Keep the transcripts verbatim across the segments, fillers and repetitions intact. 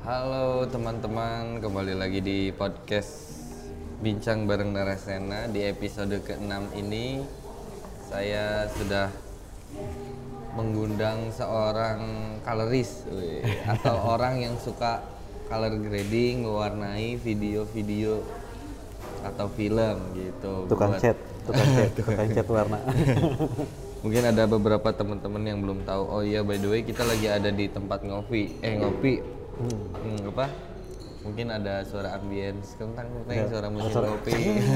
Halo teman-teman, kembali lagi di podcast Bincang Bareng Narasena. Di episode keenam ini saya sudah mengundang seorang coloris atau orang yang suka color grading, mewarnai video-video atau film gitu. Tukang buat... cat, tukang cat, tukang cat warna. Mungkin ada beberapa teman-teman yang belum tahu. Oh iya, by the way kita lagi ada di tempat ngopi. Eh ngopi. Hmm. Hmm, apa? Mungkin ada suara ambience kentang kentang suara musik kopi.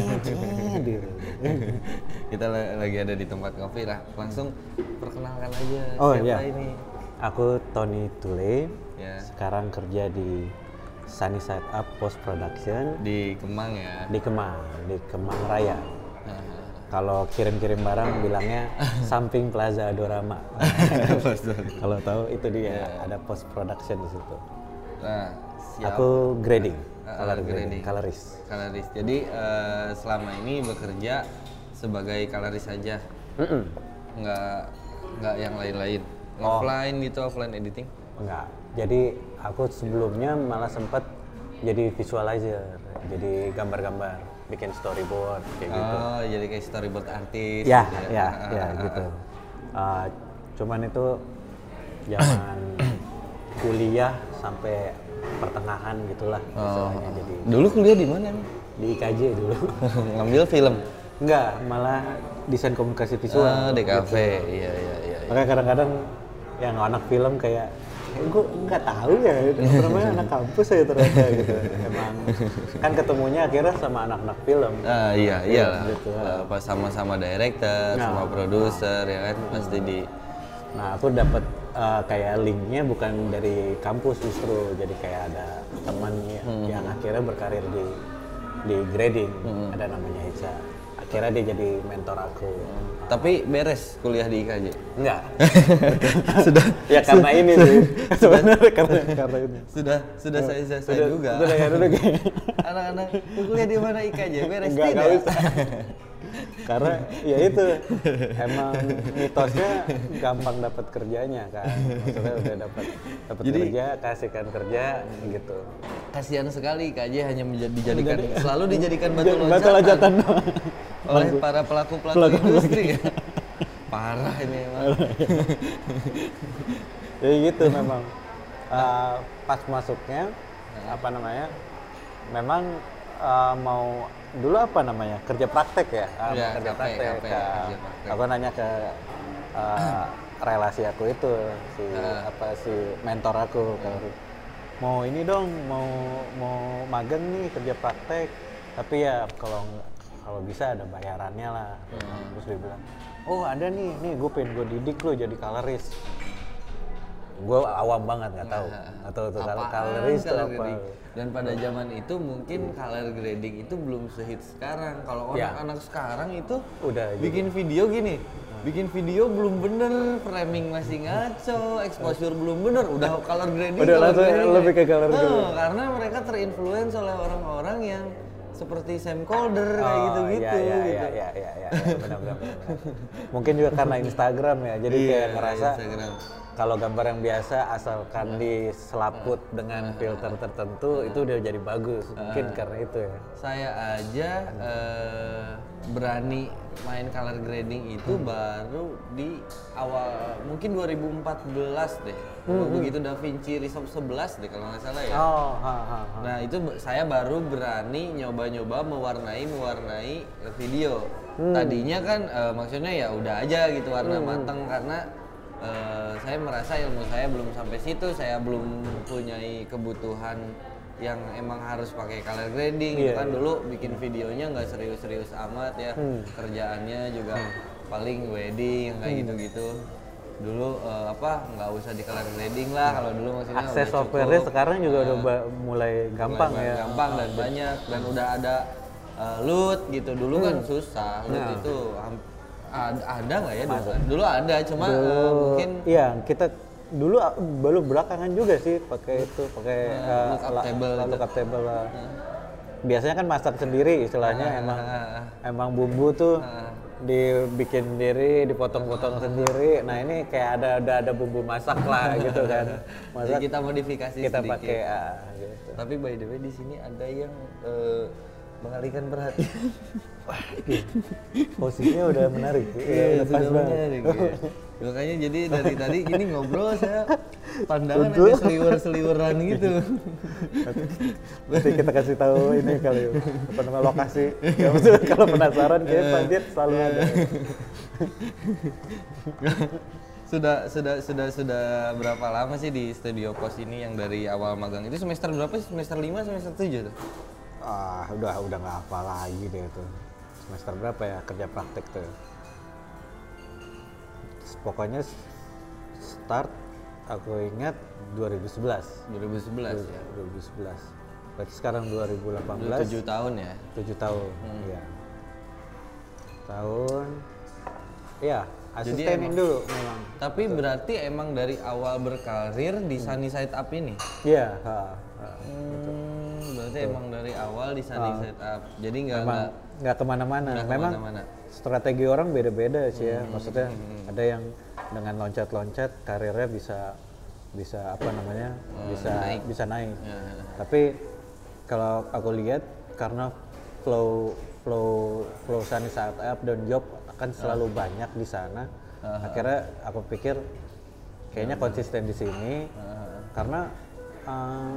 Kita lagi ada di tempat kopi lah. Langsung perkenalkan aja oh, siapa iya. ini. Aku Tony Tule. Ya. Sekarang kerja di Sunny Side Up Post Production di Kemang ya. Di Kemang, di Kemang Raya. Kalau kirim-kirim barang bilangnya samping Plaza Adorama. Kalau tahu itu dia, yeah. Ada post production di situ. Nah, siap. Aku grading, uh, color grading, grading, coloris. Coloris. Jadi uh, selama ini bekerja sebagai coloris saja, Mm-mm. nggak nggak yang lain-lain. Oh. Offline gitu, offline editing? Enggak. Jadi aku sebelumnya malah sempat jadi visualizer, jadi gambar-gambar, bikin storyboard kayak oh, gitu. Oh, jadi kayak storyboard artis. Ya, gitu ya, ya, ya gitu. Uh, cuman itu zaman kuliah sampai pertengahan gitulah istilahnya. Oh. Jadi dulu kuliah di mana nih? di I K J dulu. Ngambil film? Enggak, malah desain komunikasi visual. Ah, D K V. Gitu. Iya, iya, iya. Makanya kadang-kadang yang anak film kayak eh, gue nggak tahu ya, namanya anak kampus ya ternyata gitu. Emang kan ketemunya akhirnya sama anak-anak film. Ah iya iya gitu. Pas sama-sama director, nah, sama produser nah. Ya kan pasti di. Nah aku dapat uh, kayak linknya bukan dari kampus justru, jadi kayak ada teman yang, hmm. yang akhirnya berkarir di di grading, hmm. ada namanya Ica. Akhirnya dia jadi mentor aku. Hmm. Tapi beres kuliah di I K J? Enggak. Sudah. Ya karena ini sih. Sebenarnya karena karena ini. Sudah sudah saya selesai sudah, juga. Sudah ya dulu kayak. Anak-anak kuliah di mana I K J? Beres enggak, tidak? Enggak bisa. Karena ya itu emang mitosnya gampang dapat kerjanya kan. Maksudnya udah dapat dapat kerja, kasihkan kerja gitu. Kasihan sekali I K J hanya dijadikan selalu dijadikan batu loncatan. Batu loncatan. Oleh para pelaku-pelaku pelaku industri ya. Parah ini emang. Jadi gitu memang. Uh, pas masuknya apa namanya? Memang uh, mau dulu apa namanya? Kerja praktek ya? Uh, ya kerja K P, praktek. K P, Ke, kerja praktek. aku nanya ke uh, relasi aku itu si uh. apa si mentor aku uh. mau ini dong, mau mau magang nih kerja praktek. Tapi ya kalau kalau bisa ada bayarannya lah. Hmm. Terus dia bilang, oh ada nih, nih gue pengen gue didik lo jadi coloris. Gue awam banget nggak tahu, nggak tahu tuh kalau coloris itu apa. Grading. Dan pada zaman itu mungkin color grading itu belum sehit sekarang. Kalau ya. Anak-anak sekarang itu udah bikin juga. Video gini, hmm. bikin video belum bener, framing masih ngaco, exposure belum bener, udah color grading. Udah langsung lebih ke color grading. Oh, karena mereka terinfluence oleh orang-orang yang seperti Sam Calder kayak oh, gitu-gitu iya, iya, gitu. Iya iya iya iya benar-benar. Mungkin juga karena Instagram ya. Jadi iya, kayak ngerasa kalau gambar yang biasa asalkan uh, diselaput uh, dengan uh, filter tertentu uh, itu udah jadi bagus. Mungkin uh, karena itu ya. Saya aja uh, berani main color grading itu hmm. baru di awal mungkin dua ribu empat belas deh. Hmm. Begitu DaVinci Resolve sebelas deh kalau nggak salah ya. Oh, ha, ha, ha. Nah itu saya baru berani nyoba-nyoba mewarnai mewarnai video. Hmm. Tadinya kan uh, maksudnya ya udah aja gitu warna hmm. matang karena uh, saya merasa ilmu saya belum sampai situ, saya belum mempunyai kebutuhan yang emang harus pakai color grading yeah, gitu kan. Dulu bikin videonya nggak serius-serius amat ya. Hmm. Kerjaannya juga hmm. paling wedding kayak hmm. gitu-gitu. Dulu uh, apa nggak usah di color grading lah kalau dulu maksudnya. Akses software-nya sekarang juga uh, udah ba- mulai gampang mulai ya. Gampang dan oh, banyak dan udah ada uh, loot gitu. Dulu hmm. kan susah. Loot nah. itu ada ada nggak ya dulu? Dulu ada cuma dulu, uh, mungkin. Iya kita dulu baru belakangan juga sih pakai itu pakai uh, lookup table lookup table lah. Uh. Biasanya kan masak sendiri istilahnya uh, emang uh, emang bumbu tuh uh, dibikin sendiri, dipotong-potong sendiri. Nah ini kayak ada ada ada bumbu masak lah gitu kan. Masak kita modifikasi kita sedikit. pakai ah, gitu. Tapi by the way di sini ada yang uh, mengalihkan perhatian. Wah, posisinya udah menarik, Iya, udah pas sudah banget. menarik, ya. Makanya jadi dari tadi gini ngobrol saya pandangan ada seliwer-seliweran gitu. Nanti kita kasih tahu ini kali apa namanya lokasi. Ya, maksudnya kalau penasaran kayak Panjat selalu ada. sudah sudah sudah sudah berapa lama sih di Studio Pos ini yang dari awal magang itu semester berapa sih? Semester lima, semester tujuh tuh? Ah, udah udah nggak apa lagi deh tuh. Semester berapa ya kerja praktek tuh? Pokoknya start aku ingat dua ribu sebelas. dua ribu sebelas ya. dua ribu sebelas. Berarti sekarang dua ribu delapan belas. tujuh tahun ya. tujuh tahun. Hmm. Iya. Tahun. Iya, asistenin emang, dulu memang. Tapi betul. Berarti emang dari awal berkarir di hmm. Sunny Side Up ini? Iya, ha, ha, hmm, berarti betul. Emang dari awal di Sunny uh, Side Up. Jadi nggak nggak kemana-mana. Memang kemana-mana. Strategi orang beda-beda sih ya. Hmm. Maksudnya hmm. ada yang dengan loncat-loncat karirnya bisa bisa apa namanya hmm, bisa naik. bisa naik. Ya. Tapi kalau aku lihat karena flow flow flow Sunny Side Up dan job akan selalu uh. banyak di sana. Uh-huh. Akhirnya aku pikir kayaknya uh-huh. konsisten di sini uh-huh. karena uh,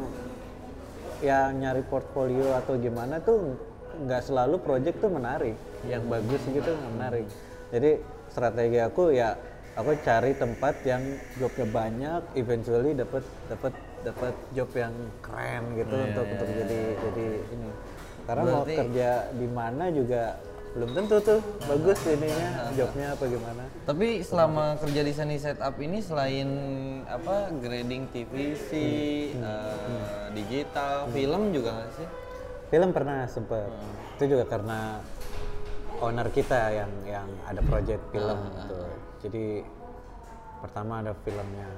ya nyari portfolio atau gimana tuh nggak selalu project tuh menarik, yang bagus gitu nggak menarik. Jadi strategi aku ya aku cari tempat yang jobnya banyak, eventually dapat dapat dapat job yang keren gitu yeah, untuk yeah, untuk yeah. jadi jadi ini. Karena berarti, mau kerja di mana juga belum tentu tuh uh, bagus ininya uh, jobnya apa gimana. Tapi selama kerja di Sunny Side Up ini selain apa grading T V C, hmm. uh, hmm. digital, hmm. film juga nggak sih? Film pernah sempet. Hmm. Itu juga karena owner kita yang yang ada project film uh, gitu. Uh, Jadi pertama ada filmnya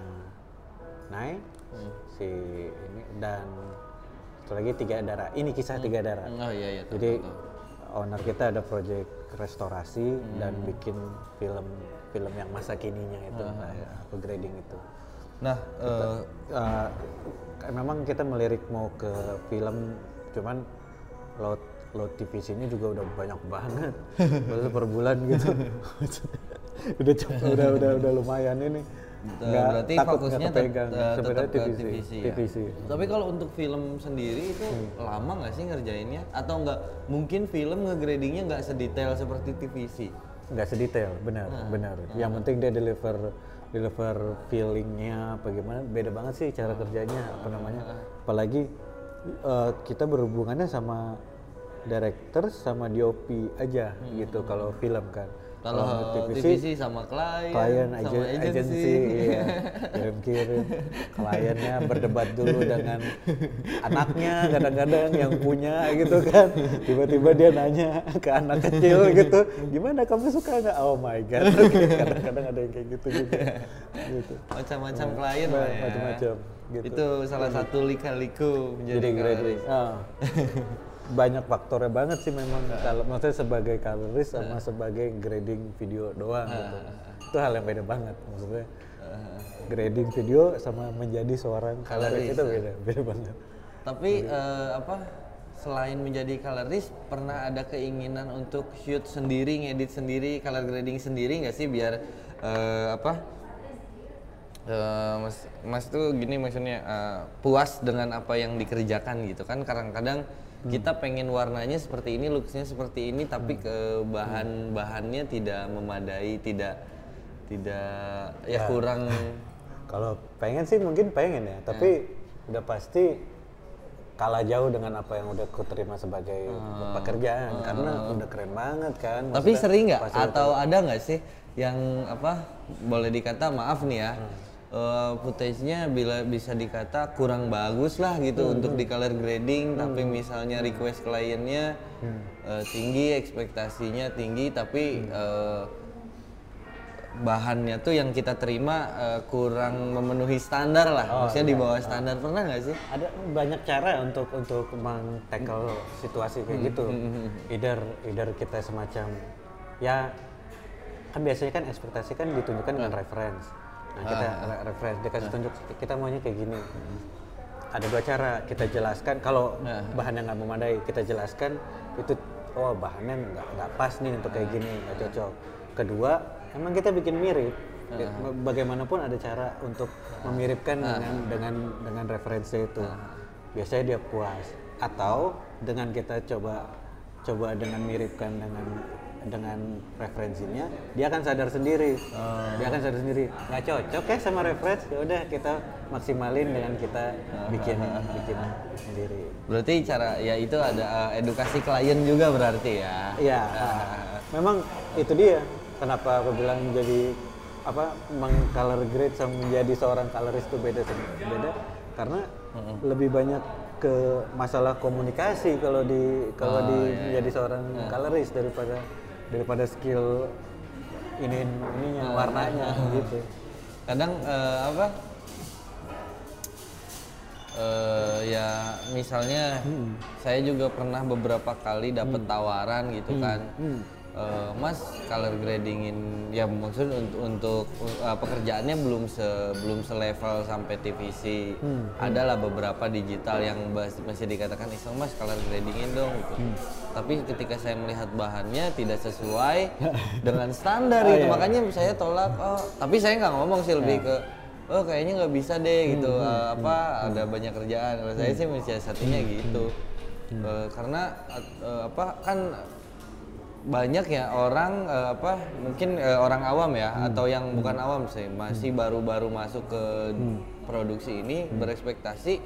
Nai, hmm. si ini dan satu lagi Tiga Darah. Ini kisah hmm. Tiga Darah. Oh iya iya. Jadi tahu, tahu. Owner kita ada project restorasi hmm. dan bikin film film yang masa kininya itu, uh, nah, ya, upgrading itu. Nah, kita, uh, uh, memang kita melirik mau ke film, cuman load load T V C-nya juga udah banyak banget, baru per bulan gitu. udah coba, udah udah udah lumayan ini. Nggak, berarti fokusnya pegang tetap ke T V C, T V C, ya? T V C. Tapi kalau untuk film sendiri itu hmm. lama nggak sih ngerjainnya? Atau nggak mungkin film ngegradingnya nggak sedetail seperti T V C? Nggak sedetail, benar, nah, benar. Nah. Yang penting dia deliver deliver feelingnya apa gimana, beda banget sih cara kerjanya apa namanya. Apalagi uh, kita berhubungannya sama director sama D O P aja hmm. gitu kalau film kan. Kalau T V C, T V C sama klien, klien sama aja, agensi, iya, kirim-kirim. Kliennya berdebat dulu dengan anaknya, kadang-kadang yang punya gitu kan. Tiba-tiba dia nanya ke anak kecil gitu, gimana kamu suka nggak? Oh my god, kadang-kadang ada yang kayak gitu juga. Gitu. Macam-macam klien lah ya. Macam-macam. Gitu. Itu salah satu lika-liku menjadi grading. Banyak faktornya banget sih memang uh. kalau maksudnya sebagai colorist sama uh. sebagai grading video doang uh. gitu. Itu hal yang beda banget maksudnya. Uh. Grading video sama menjadi seorang colorist itu beda, beda banget. Tapi uh, apa selain menjadi colorist pernah ada keinginan untuk shoot sendiri, ngedit sendiri, color grading sendiri nggak sih biar uh, apa uh, mas mas tuh gini maksudnya uh, puas dengan apa yang dikerjakan gitu kan kadang-kadang Hmm. kita pengen warnanya seperti ini, looksnya seperti ini, tapi hmm. ke bahan-bahannya tidak memadai, tidak tidak ya, ya kurang. Kalau pengen sih mungkin pengen ya, tapi ya. udah pasti kalah jauh dengan apa yang udah ku terima sebagai hmm. pekerjaan, hmm. karena udah keren banget kan. Maksudnya, tapi sering nggak atau ada nggak sih yang apa boleh dikata maaf nih ya. Hmm. Uh, footage-nya bila bisa dikata kurang bagus lah gitu hmm. untuk di color grading hmm. tapi misalnya request kliennya hmm. uh, tinggi, ekspektasinya tinggi tapi hmm. uh, bahannya tuh yang kita terima uh, kurang memenuhi standar lah, oh, maksudnya iya. di bawah standar. Oh. Pernah nggak sih? Ada banyak cara untuk untuk meng-tackle situasi kayak hmm. gitu. Hmm. Either either kita semacam ya kan biasanya kan ekspektasi kan ditunjukkan dengan reference. Nah kita Ah. reference dikasih tunjuk kita maunya kayak gini. Ada dua cara kita jelaskan kalau Nah. bahannya nggak memadai kita jelaskan itu oh bahannya nggak nggak pas nih untuk kayak gini nggak cocok. Kedua emang kita bikin mirip. Bagaimanapun ada cara untuk memiripkan dengan dengan dengan referensi itu. Biasanya dia puas. Atau dengan kita coba coba dengan miripkan dengan dengan referensinya, dia akan sadar sendiri. Oh. Dia akan sadar sendiri. Nggak cocok ya sama referensi. Ya udah kita maksimalin dengan kita bikin bikin sendiri. Berarti cara ya itu ada uh, edukasi klien juga berarti ya. Iya. Memang itu dia. Kenapa aku bilang jadi apa meng-color grade sama menjadi seorang colorist itu beda beda karena uh-huh. lebih banyak ke masalah komunikasi kalau di kalau Oh, di iya, menjadi seorang iya. colorist daripada daripada skill ini ininya warnanya gitu. Kadang uh, apa uh, ya misalnya Hmm. saya juga pernah beberapa kali dapat tawaran gitu kan. Hmm. Uh, mas color gradingin ya maksud untuk untuk uh, pekerjaannya belum se belum selevel sampai T V C. Hmm. Adalah beberapa digital yang bas- masih dikatakan iseng mas color gradingin dong gitu. Hmm. Tapi ketika saya melihat bahannya tidak sesuai dengan standar Oh, gitu iya. makanya saya tolak. Oh tapi saya nggak ngomong sih lebih ke oh kayaknya nggak bisa deh gitu. Hmm, Uh, apa ada banyak kerjaan. Kalau saya sih mensiasatinya gitu. Uh, karena uh, apa kan banyak ya orang uh, apa mungkin uh, orang awam ya Hmm. atau yang bukan awam sih masih baru-baru masuk ke Hmm. produksi ini berekspektasi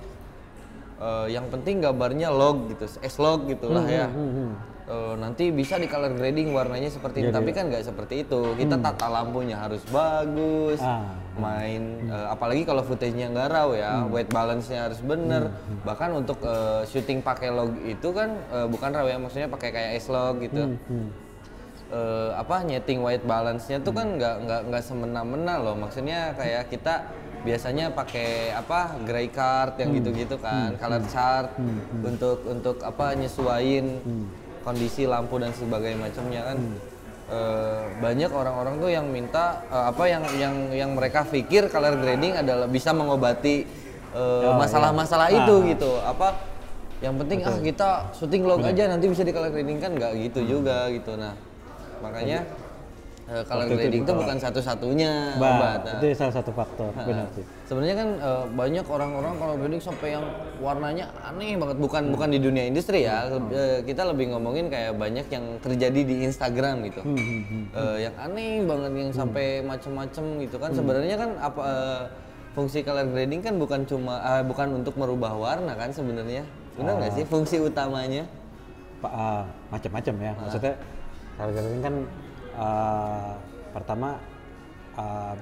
uh, yang penting gambarnya log gitu, S-log gitulah ya. Uh, nanti bisa di color grading warnanya seperti ini, Jadi- tapi kan nggak seperti itu. Kita tata lampunya harus bagus, Ah. main uh, apalagi kalau footage-nya nggak raw ya, white balance-nya harus bener. Bahkan untuk uh, syuting pakai log itu kan uh, bukan raw ya, maksudnya pakai kayak S-log gitu. Eh, apa nyeting white balance-nya tuh kan nggak nggak nggak semena-mena loh. Maksudnya kayak kita biasanya pakai apa gray card yang gitu-gitu kan, color chart untuk untuk apa nyesuaiin kondisi lampu dan sebagainya macamnya kan. Eh, banyak orang-orang tuh yang minta eh, apa yang yang yang mereka pikir color grading adalah bisa mengobati eh, Oh, masalah-masalah iya. itu Ah. gitu. Apa yang penting ah kita syuting log aja nanti bisa di color grading kan nggak gitu juga gitu. Nah makanya uh, color Waktu itu grading itu ditolak. bukan satu-satunya Bah, obat. Nah, itu salah satu faktor benar sih. sebenarnya kan uh, banyak orang-orang color grading sampai yang warnanya aneh banget, bukan bukan di dunia industri ya. Leb- uh, kita lebih ngomongin kayak banyak yang terjadi di Instagram gitu. Uh, yang aneh banget yang sampai macem-macem gitu kan. Sebenarnya kan apa uh, fungsi color grading kan bukan cuma uh, bukan untuk merubah warna kan sebenarnya. Benar nggak sih fungsi utamanya? Pak uh, macam-macam ya. Maksudnya color grading kan uh, pertama uh,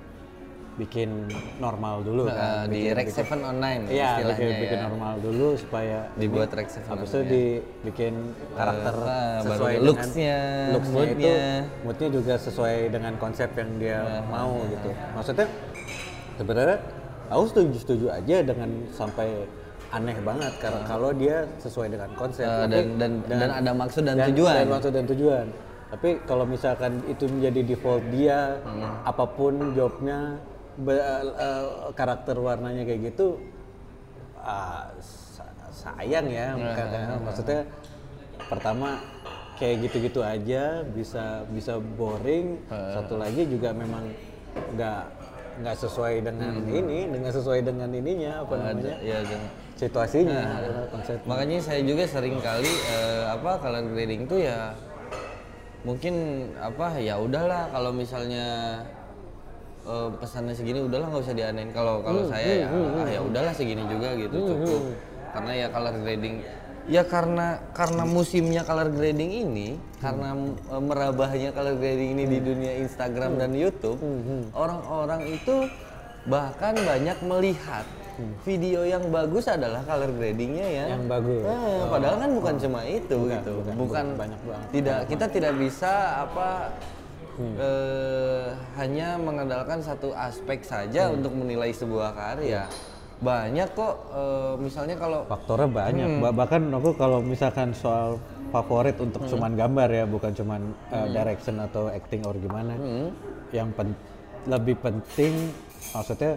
bikin normal dulu Nah, kan. di Bikin- Rec bikin- tujuh online Iya, istilahnya bikin, bikin ya. normal dulu supaya Dibuat ini- Rec tujuh habis itu online, ya. dibikin karakter ah, baru sesuai dengan looks-nya, looks-nya itu mood-nya. moodnya juga sesuai dengan konsep yang dia mau gitu. Maksudnya sebenarnya aku setuju-setuju aja dengan sampai aneh banget karena kalau dia sesuai dengan konsep. Uh, Tapi dan, dan, dan ada maksud dan, dan- tujuan. dan maksud dan tujuan. Tapi kalau misalkan itu menjadi default dia, Hmm. apapun jobnya, be- eh, karakter warnanya kayak gitu, ah, sa- sayang ya. Hmm. Karena maksudnya pertama kayak gitu-gitu aja bisa bisa boring. Hmm. Satu lagi juga memang nggak nggak sesuai dengan ini, dengan sesuai dengan ininya apa namanya Ada, ya, dan- situasinya, konsep. makanya saya juga sering kali eh, apa color grading tuh ya mungkin apa ya udahlah kalau misalnya eh, pesannya segini udahlah nggak usah dianein. Kalau kalau saya ya ah, ya udahlah segini juga gitu cukup. Karena ya color grading ya karena karena musimnya color grading ini karena eh, merabahnya color grading ini di dunia Instagram dan YouTube, orang-orang itu bahkan banyak melihat video yang bagus adalah color gradingnya ya. Yang bagus. Eh, padahal kan bukan cuma itu Bukan, gitu. bukan, Bukan, banyak banget. Tidak kita tidak bisa apa eh, hanya mengandalkan satu aspek saja untuk menilai sebuah karya. Banyak kok eh, misalnya kalau Faktornya banyak. Hmm. Ba- Bahkan aku kalau misalkan soal favorit untuk hmm. cuman gambar ya, bukan cuman uh, direction atau acting or gimana. Hmm. Yang pen- lebih penting maksudnya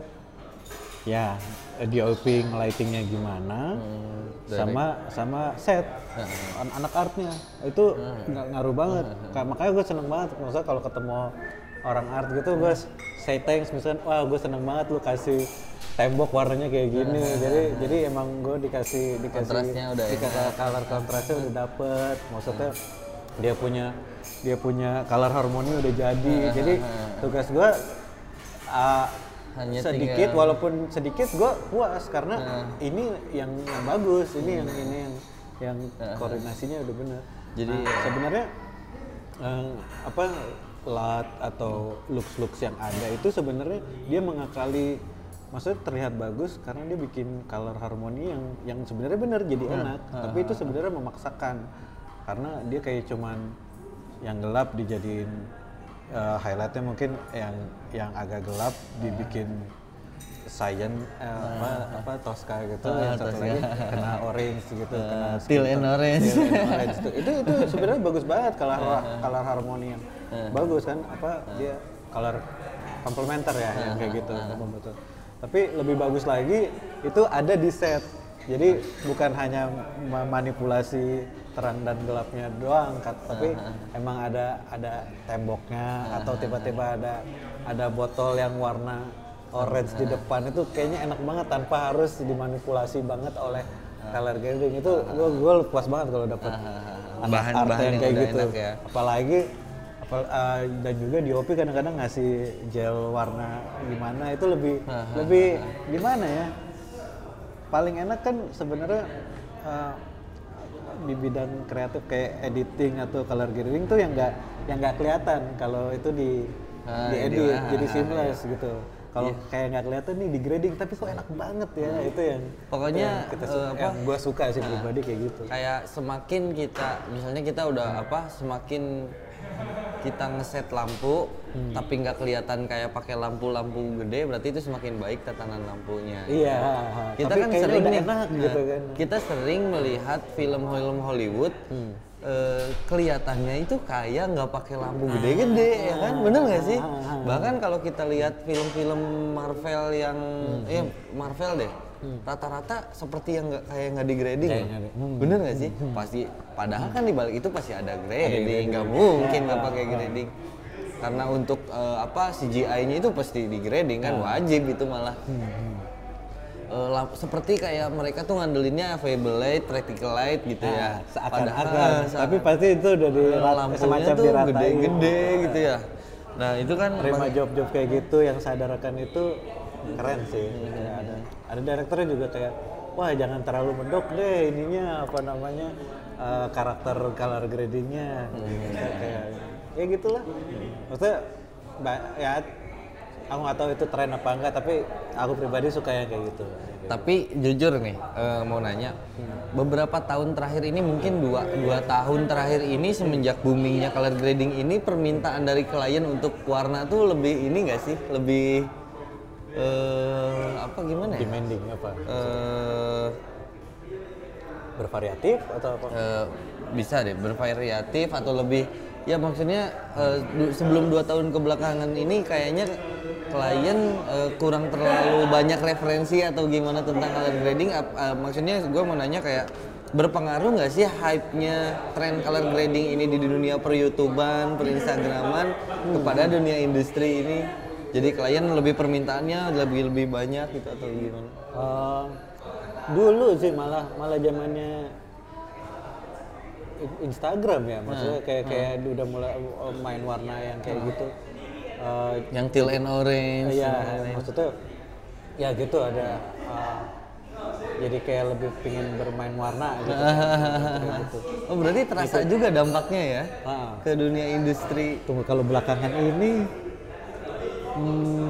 ya D O P lightingnya gimana, hmm, sama sama set hmm. anak artnya itu hmm. ng- ngaruh banget. Hmm. Makanya gue seneng banget, maksudnya kalau ketemu orang art gitu gue say thanks misalkan, wah gue seneng banget lu kasih tembok warnanya kayak gini. Hmm. Jadi hmm. jadi emang gue dikasih dikasih kontrasnya udah dikasih ya. Color kontrasnya udah dapet, maksudnya hmm. dia punya dia punya color harmoni udah jadi. Hmm. Jadi tugas gue uh, hanya sedikit tinggal. Walaupun sedikit gue puas karena uh. ini yang, yang bagus, ini hmm. yang ini yang yang uh. koordinasinya udah benar. Jadi nah, ya. sebenarnya uh, apa lat atau looks-looks yang ada itu sebenarnya dia mengakali, maksudnya terlihat bagus karena dia bikin color harmoni yang yang sebenarnya benar jadi uh. enak, uh. tapi itu sebenarnya memaksakan karena dia kayak cuman yang gelap dijadiin Uh, highlightnya mungkin yang yang agak gelap dibikin cyan uh, uh, apa apa Tosca gitu, uh, yang satu Tosca. Lagi kena orange gitu, uh, kena teal and orange. Teal and orange itu itu, itu sebenarnya bagus banget color uh, color harmoni yang uh, bagus kan, apa uh, dia color komplementer ya uh, yang kayak gitu. Uh, betul. Tapi lebih bagus lagi itu ada di set. Jadi bukan hanya manipulasi terang dan gelapnya doang, tapi uh-huh. emang ada ada temboknya uh-huh. atau tiba-tiba ada ada botol yang warna orange uh-huh. di depan, itu kayaknya enak banget tanpa harus dimanipulasi banget oleh uh-huh. color grading. Itu uh-huh. gue gue puas banget kalau dapat uh-huh. bahan-bahan yang kayak gitu. Ya. Apalagi apal, uh, dan juga D O P kadang-kadang ngasih gel warna gimana, itu lebih uh-huh. lebih gimana ya? Paling enak kan sebenarnya uh, di bidang kreatif kayak editing atau color grading tuh yang nggak yang nggak kelihatan kalau itu di ah, di edit jadi, jadi seamless ah, gitu. Kalau iya. kayak nggak kelihatan nih di grading tapi kok enak banget ya, hmm. itu yang pokoknya yang kita suka, uh, apa yang gua suka sih nah, pribadi kayak gitu. Kayak semakin kita misalnya kita udah hmm. apa semakin kita ngeset lampu hmm. tapi nggak kelihatan kayak pakai lampu-lampu gede, berarti itu semakin baik tatanan lampunya. Iya. Kita tapi kan sering nih, enak, nah, gitu kan. Kita sering melihat film-film Hollywood hmm. eh, kelihatannya itu kayak nggak pakai lampu gede-gede, ah, ya kan? Bener nggak sih? Ah, ah, Bahkan kalau kita lihat film-film Marvel yang, hmm. eh Marvel deh. Hmm. Rata-rata seperti yang nggak kayak nggak di grading, hmm. bener nggak sih? Hmm. Pasti, padahal kan di balik itu pasti ada grading, nggak mungkin nggak pakai grading. Karena untuk uh, apa C G I-nya itu pasti di grading kan, wajib itu malah. Hmm. Uh, lamp, seperti kayak mereka tuh ngandelinnya available light, practical light gitu ya. Seakan-akan, tapi pasti itu udah di lampunya tuh gede-gede gitu ya. Nah itu kan terima job-job kayak gitu yang sadarkan itu keren sih. Hmm. Ada ada direkturnya juga kayak, wah jangan terlalu mendok deh ininya apa namanya uh, karakter color gradingnya. Hmm. Kayak ya gitulah. Maksudnya ya aku nggak tahu itu tren apa enggak, tapi aku pribadi suka yang kayak gitu. Tapi jujur nih uh, mau nanya, hmm. beberapa tahun terakhir ini mungkin dua dua tahun terakhir ini semenjak boomingnya color grading ini, permintaan dari klien untuk warna tuh lebih ini nggak sih, lebih Uh, apa gimana ya? Demanding apa? Uh, bervariatif atau apa? Uh, bisa deh, bervariatif atau lebih, ya maksudnya uh, du- sebelum dua tahun kebelakangan ini kayaknya klien uh, kurang terlalu banyak referensi atau gimana tentang color grading. Uh, uh, maksudnya gue mau nanya kayak, berpengaruh nggak sih hype-nya tren color grading ini di dunia per-YouTubean, per-Instagraman hmm. kepada dunia industri ini? Jadi klien lebih permintaannya lebih lebih banyak gitu atau gimana? Uh, dulu sih malah malah zamannya Instagram ya, maksudnya kayak hmm. kayak hmm. udah mulai main warna yang kayak hmm. gitu. Uh, yang teal and orange. Iya, maksudnya ya gitu ada. Uh, jadi kayak lebih pingin bermain warna gitu. gitu. Oh berarti terasa gitu. Juga dampaknya ya uh. ke dunia industri. Tunggu kalau belakangan ini. Hmm.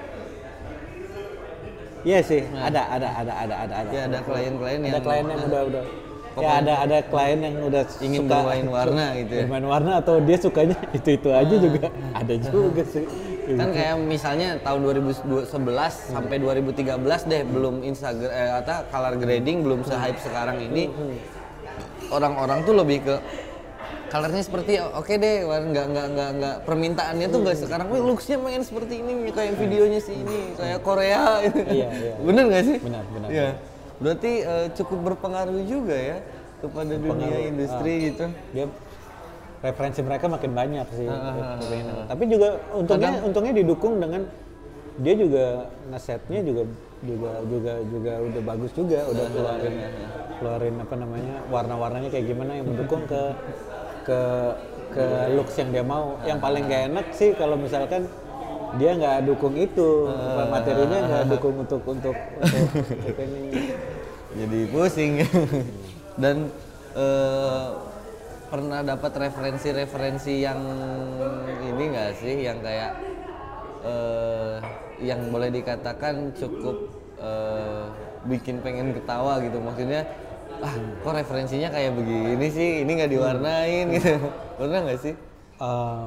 Iya sih, nah. ada, ada, ada, ada, ada, ada. Ya ada klien-klien yang. Ada klien yang udah, udah. Ya ada, ada klien yang udah ingin suka bermain warna gitu ya. Bermain warna atau dia sukanya itu itu aja nah. juga ada juga sih. Kan kayak misalnya tahun dua ribu sebelas hmm. sampai dua ribu tiga belas deh, belum Instagram, eh, atau color grading belum se-hype sekarang ini. Hmm. orang-orang tuh lebih ke colornya seperti oke okay deh, nggak nggak nggak nggak permintaannya tuh nggak sekarang, wih looksnya pengen seperti ini, kayak videonya sih ini kayak Korea, iya, iya. Bener nggak sih? Benar, benar. Iya. Berarti uh, cukup berpengaruh juga ya kepada dunia industri uh, gitu. Dia referensi mereka makin banyak sih. Uh, uh, uh, uh. Tapi juga untungnya Kadang, untungnya didukung dengan dia juga ngesetnya juga juga juga juga udah bagus juga, udah keluarin keluarin apa namanya warna-warnanya kayak gimana yang mendukung ke ke ke looks yang dia mau. Yang paling gak enak sih kalau misalkan dia nggak dukung itu, materinya nggak dukung untuk untuk, untuk, untuk ini. Jadi pusing. Dan uh, pernah dapat referensi-referensi yang ini nggak sih, yang kayak uh, yang boleh dikatakan cukup uh, bikin pengen ketawa gitu, maksudnya ah kok referensinya kayak begini sih, ini nggak diwarnain hmm. gitu, pernah nggak sih? Uh,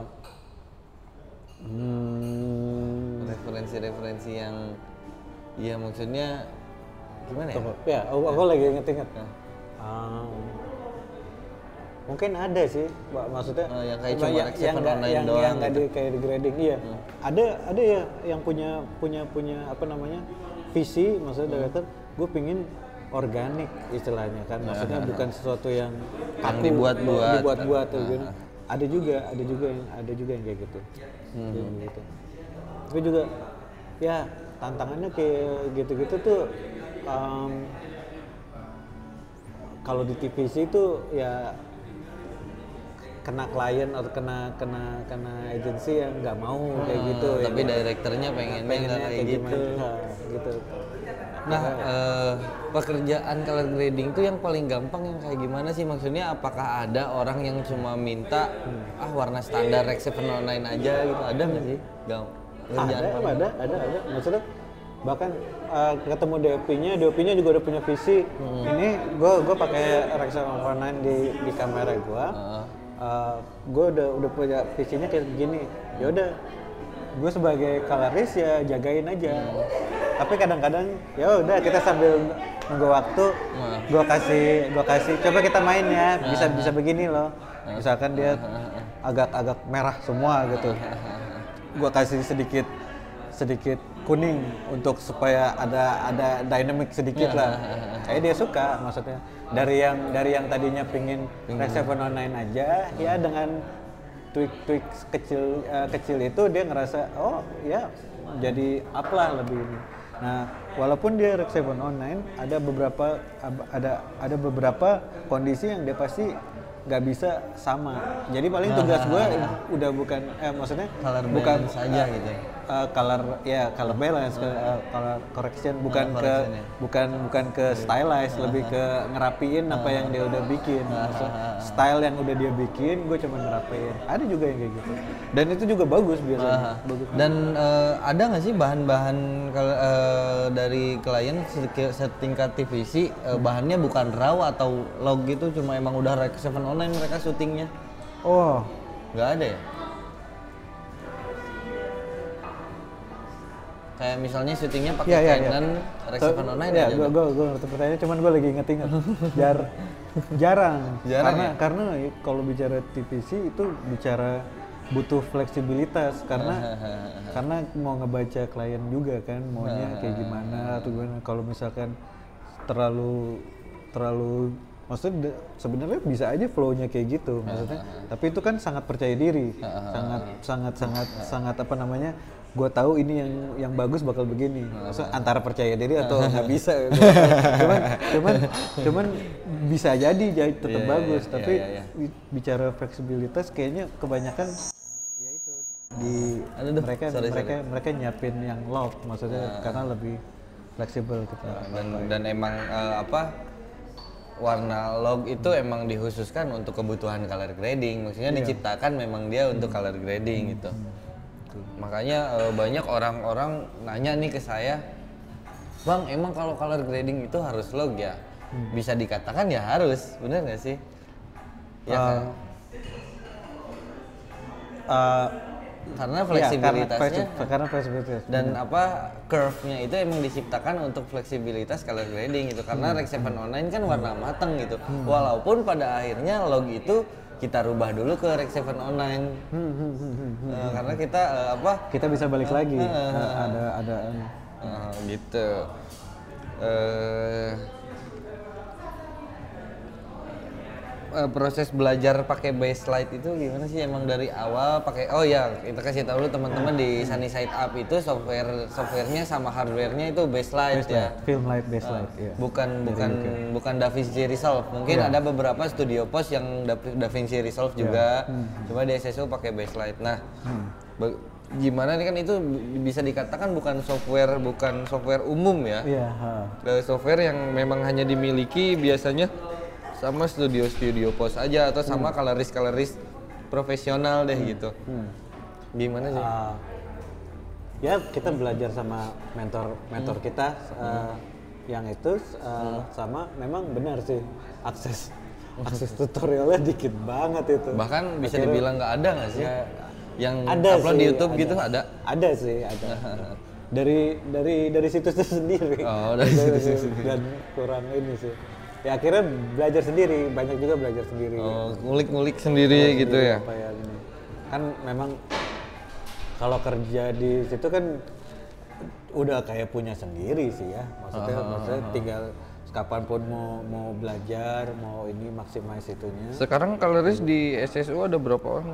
hmm. Referensi-referensi yang, ya maksudnya gimana ya? Ya, aku, aku lagi inget-inget. Nah. Um, mungkin ada sih, maksudnya uh, yang kayak cuma yang yang nggak yang doang yang nggak gitu. di kayak di grading, iya. Hmm. Ada ada ya yang punya punya punya apa namanya visi, maksudnya director, hmm. gue pingin organik istilahnya kan, maksudnya uh, bukan sesuatu yang yang dibuat-buat, dibuat-buat uh, gitu. Ada juga, ada juga yang ada juga yang kayak gitu. Hmm. Yang gitu. Tapi juga ya tantangannya kayak gitu-gitu tuh um, kalau di T V C itu ya kena klien atau kena kena kena agensi yang nggak mau hmm, kayak gitu. Tapi ya, direkturnya pengennya pengennya kayak, kayak gitu. Nah, gitu. Nah, uh, pekerjaan color grading itu yang paling gampang yang kayak gimana sih? Maksudnya apakah ada orang yang cuma minta hmm. ah warna standar Rec tujuh nol sembilan aja gitu? Ada nggak sih? Gak. Ada, ada, ada, ada. Maksudnya bahkan uh, ketemu D O P-nya, D O P-nya juga udah punya visi. Hmm. Ini gue gue pakai Rec tujuh nol sembilan di di kamera gue. Uh. Uh, gue udah udah punya visinya kayak begini. Ya udah, gue sebagai coloris ya jagain aja. Hmm. Tapi kadang-kadang ya udah kita sambil nunggu waktu, uh. gue kasih gue kasih coba kita main ya, bisa uh. bisa begini loh. Uh. Misalkan dia agak-agak merah semua gitu. Gue kasih sedikit sedikit kuning untuk supaya ada ada dynamic sedikit lah. Kayak dia suka, maksudnya dari yang dari yang tadinya pingin Rec tujuh nol sembilan aja, ya dengan tweak-tweak kecil uh, kecil itu dia ngerasa oh ya jadi up lah lebih ini. Nah, walaupun dia Rec tujuh nol sembilan ada beberapa ada ada beberapa kondisi yang dia pasti nggak bisa sama. Jadi paling tugas gue udah bukan eh maksudnya color bukan saja uh, gitu. Uh, color ya color balance, uh, color correction bukan uh, ke ya. bukan bukan ke stylize, uh, lebih ke ngerapiin uh, apa yang dia udah bikin. Uh, Maksud, uh, style yang udah dia bikin, gue cuma ngerapiin. Ada juga yang kayak gitu. Dan itu juga bagus biasanya. Uh, bagus. Dan uh, ada nggak sih bahan-bahan uh, dari klien setingkat T V C uh, bahannya bukan raw atau log gitu, cuma emang udah Rec tujuh nol sembilan mereka syutingnya? Oh, nggak ada ya? Kayak misalnya syutingnya pakai ya, ya, Canon ya. Rec tujuh nol sembilan ya, aja. Gue gue gue ngerti pertanyaannya, cuman gue lagi inget-inget. Jar jarang. Jarang karena ya? karena kalau bicara T V C itu bicara butuh fleksibilitas karena karena mau ngebaca klien juga kan maunya kayak gimana atau gimana. Kalau misalkan terlalu terlalu maksudnya sebenarnya bisa aja flow-nya kayak gitu maksudnya, tapi itu kan sangat percaya diri, sangat sangat sangat sangat apa namanya, gue tahu ini yang yang bagus bakal begini, maksudnya antara percaya diri atau nggak bisa, cuman cuman cuman bisa jadi jadi tetap yeah, bagus, yeah, tapi yeah, yeah, yeah. bicara fleksibilitas kayaknya kebanyakan ya itu di Aduh, mereka sorry, mereka sorry. mereka nyiapin yang log maksudnya uh, karena lebih fleksibel gitu. Dan dan emang uh, apa warna log itu hmm. emang dikhususkan untuk kebutuhan color grading, maksudnya yeah. diciptakan memang dia untuk hmm. color grading hmm. gitu. Hmm. Makanya uh, banyak orang-orang nanya nih ke saya, Bang, emang kalau color grading itu harus log ya? Hmm. Bisa dikatakan ya harus, bener nggak sih? Ya uh, kan? Uh, karena Iya, fleksibilitasnya karena, flexi- karena fleksibilitas. dan apa curve-nya itu emang diciptakan untuk fleksibilitas color grading gitu karena Hmm. Rek tujuh Online kan warna mateng gitu walaupun pada akhirnya log itu kita rubah dulu ke Rek tujuh Online Hmm, hmm, hmm, hmm, hmm. Eh, karena kita eh, apa Kita bisa balik lagi. eh, Nah, ada ada eh, gitu eh eh, proses belajar pakai Baselight itu gimana sih emang dari awal pakai oh ya kita kasih tahu dulu teman-teman di Sunny Side Up itu software softwarenya sama hardwarenya itu Baselight ya film light baseline. Ah, Iya. bukan bukan bukan DaVinci Resolve mungkin Iya. ada beberapa Studio Post yang Da- DaVinci Resolve juga cuma di S S U pakai Baselight nah ba- gimana nih kan itu bi- bisa dikatakan bukan software bukan software umum ya Iya. ha. Eh, software yang memang hanya dimiliki biasanya sama studio-studio pos aja atau sama coloris-coloris profesional deh gitu. Gimana sih? Ah, ya kita belajar sama mentor mentor kita uh, yang itu uh, sama memang benar sih akses akses tutorialnya dikit banget itu. Bahkan bisa Akhirnya- dibilang nggak ada nggak sih? Ya, Yang ada upload sih, di YouTube ada. gitu ada? Ada sih, ada. dari dari dari situsnya sendiri. Oh, dari situs sendiri. Dan kurang ini sih. Ya akhirnya belajar sendiri, banyak juga belajar sendiri. Oh, ngulik-ngulik sendiri Belajar gitu sendiri ya? apa ya gini. Kan memang kalau kerja di situ kan udah kayak punya sendiri sih ya. Maksudnya maksudnya tinggal kapanpun mau mau belajar, mau ini maksimalis itunya. Sekarang coloris di S S U ada berapa orang?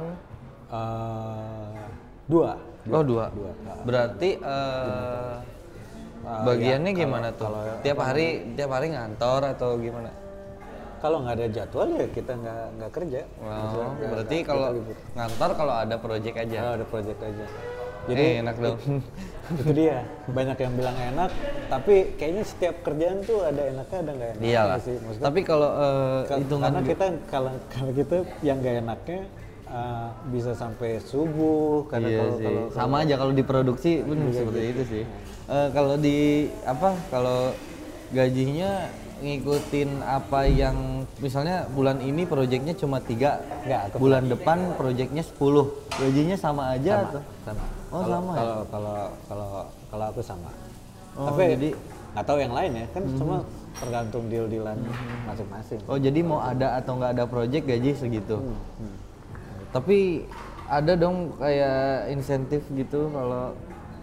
Eh, dua. Oh dua. Dua. Berarti eh, Ah, bagiannya ya, gimana tuh? Tiap hari tiap hari ngantor atau gimana? Kalau nggak ada jadwal ya kita nggak nggak kerja. Wow, Maksudnya nggak- berarti nggak- kalau kita libur. ngantor kalau ada project aja. Kalau ada project aja. Jadi enak dong. Itu dia. Banyak yang bilang enak, tapi kayaknya setiap kerjaan tuh ada enaknya ada nggak enaknya Iyalah. sih. Maksudnya, Tapi kalau eh, ka- hitungan karena kita kalau kalau kita yang nggak enaknya uh, bisa sampai subuh karena iya kalau sih. kalau Sama aja kalau diproduksi pun seperti itu sih. Eh, kalau di apa kalau gajinya ngikutin apa yang misalnya bulan ini proyeknya cuma tiga, Nggak, aku bulan depan proyeknya sepuluh, gajinya sama aja atau? sama. Oh, Kalau- sama ya? Kalau kalau kalau kalau aku sama. Oh, Tapi jadi- nggak tahu yang lain ya, kan semua tergantung deal-dealan masing-masing. Oh jadi mau ada atau nggak ada project gaji segitu. Hmm. Tapi ada dong kayak insentif gitu kalau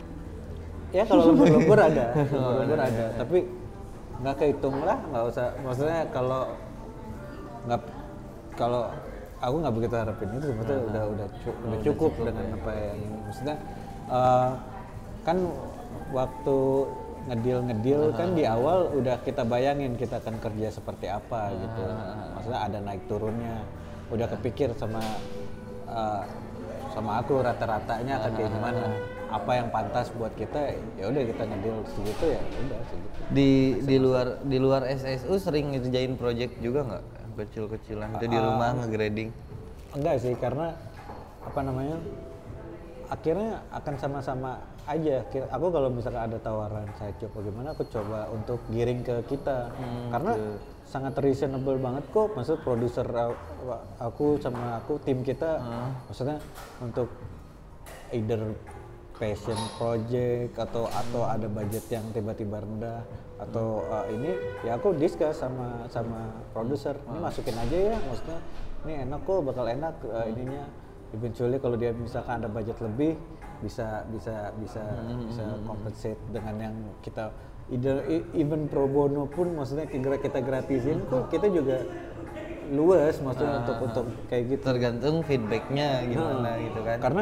Ya kalau lembur-lembur ada, lembur-lembur ada. Tapi nggak kehitung lah, nggak usah. Maksudnya kalau nggak kalau aku nggak begitu harapin itu, maksudnya udah udah cu- udah cukup dengan apa yang ini. Maksudnya eh, kan waktu ngedil ngedil kan di awal udah kita bayangin kita akan kerja seperti apa gitu. Maksudnya ada naik turunnya, udah kepikir sama eh, sama aku rata-ratanya akan kayak gimana, apa yang pantas buat kita, ya udah kita ngedil segitu ya udah segitu. di di luar di luar S S U sering ngerjain project juga nggak kecil-kecilan itu di rumah ngegrading. Enggak sih, karena apa namanya, akhirnya akan sama-sama aja. Kira- Aku kalau misalkan ada tawaran saya coba gimana, aku coba untuk giring ke kita, karena sangat reasonable banget kok. Maksud produser a- aku sama aku tim kita, maksudnya untuk either passion project atau atau ada budget yang tiba-tiba rendah atau uh, ini ya aku discuss sama sama produser, ini masukin aja ya, maksudnya ini enak kok, bakal enak uh, ininya. Eventually kalau dia misalkan ada budget lebih bisa bisa bisa bisa compensate dengan yang kita either, e- even pro bono pun, maksudnya kira kita gratisin tuh kita juga luas, maksudnya untuk untuk kayak gitu. Tergantung feedbacknya gimana gitu kan. Karena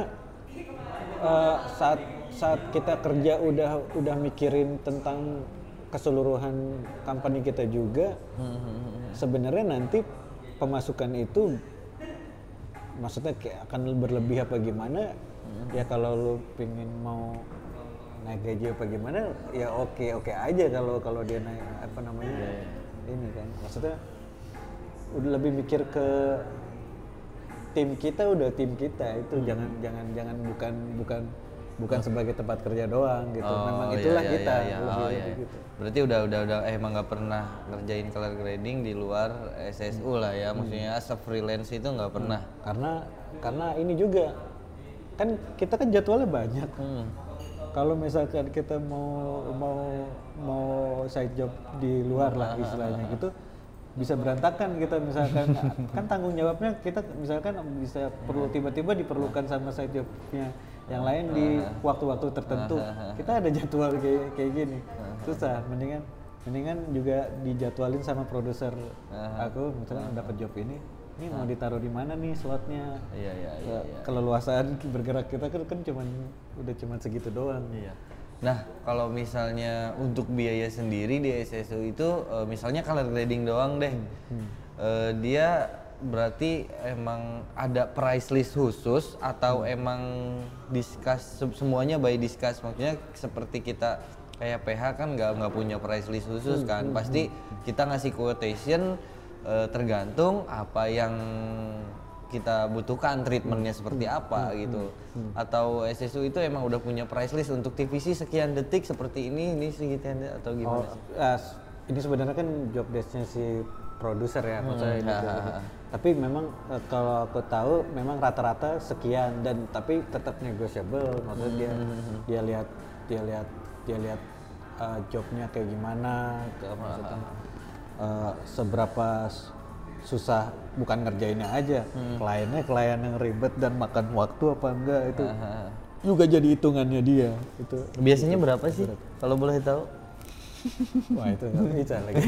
uh, saat saat kita kerja udah udah mikirin tentang keseluruhan company kita juga, sebenarnya nanti pemasukan itu maksudnya kayak akan berlebih apa gimana, ya kalau lu pingin mau naik gaji apa gimana ya oke oke aja kalau kalau dia naik apa namanya ini kan, maksudnya udah lebih mikir ke tim kita, udah tim kita itu jangan jangan jangan bukan bukan bukan sebagai tempat kerja doang gitu. Memang iya, itulah iya, kita. iya, iya. lebih- Oh, lebih iya. gitu. Berarti udah udah udah eh, emang nggak pernah ngerjain color grading di luar S S U lah ya. Maksudnya as a freelance itu nggak pernah. Karena karena ini juga kan kita kan jadwalnya banyak. Hmm. Kalau misalkan kita mau mau mau side job di luar lah istilahnya gitu, bisa berantakan kita misalkan kan tanggung jawabnya kita misalkan bisa perlu tiba-tiba diperlukan sama side jobnya yang lain di waktu-waktu tertentu. Kita ada jadwal kayak kayak gini, susah. Mendingan mendingan juga dijadwalin sama produser aku, misalnya dapat job ini. Ini mau ditaruh di mana nih slotnya? Iya iya iya. iya. Keleluasaan bergerak kita kan kan cuman udah cuman segitu doang. Iya. Nah, kalau misalnya untuk biaya sendiri di S S U itu uh, misalnya color grading doang deh. Hmm. Uh, dia berarti emang ada price list khusus atau hmm. emang discuss semuanya by discuss, maksudnya seperti kita kayak P H kan nggak nggak punya price list khusus hmm. kan. Hmm. Pasti kita ngasih quotation uh, tergantung apa yang kita butuhkan, treatmentnya hmm. seperti apa hmm. gitu. Hmm. Atau S S U itu emang udah punya price list untuk T V C sekian detik seperti ini, ini sekian detik atau gimana oh, sih? Uh, ini sebenarnya kan job desk-nya si produser ya, hmm. maksudnya gitu. Tapi memang uh, kalau aku tahu memang rata-rata sekian dan tapi tetap negotiable, maksudnya hmm. dia dia lihat dia lihat dia lihat uh, jobnya kayak gimana, ke, maksudnya uh, seberapa susah, bukan ngerjainnya aja, hmm. kliennya klien yang ribet dan makan waktu apa enggak itu Aha. juga jadi hitungannya dia itu. Biasanya itu, berapa sih kalau boleh tahu? Wah itu nggak bisa lagi.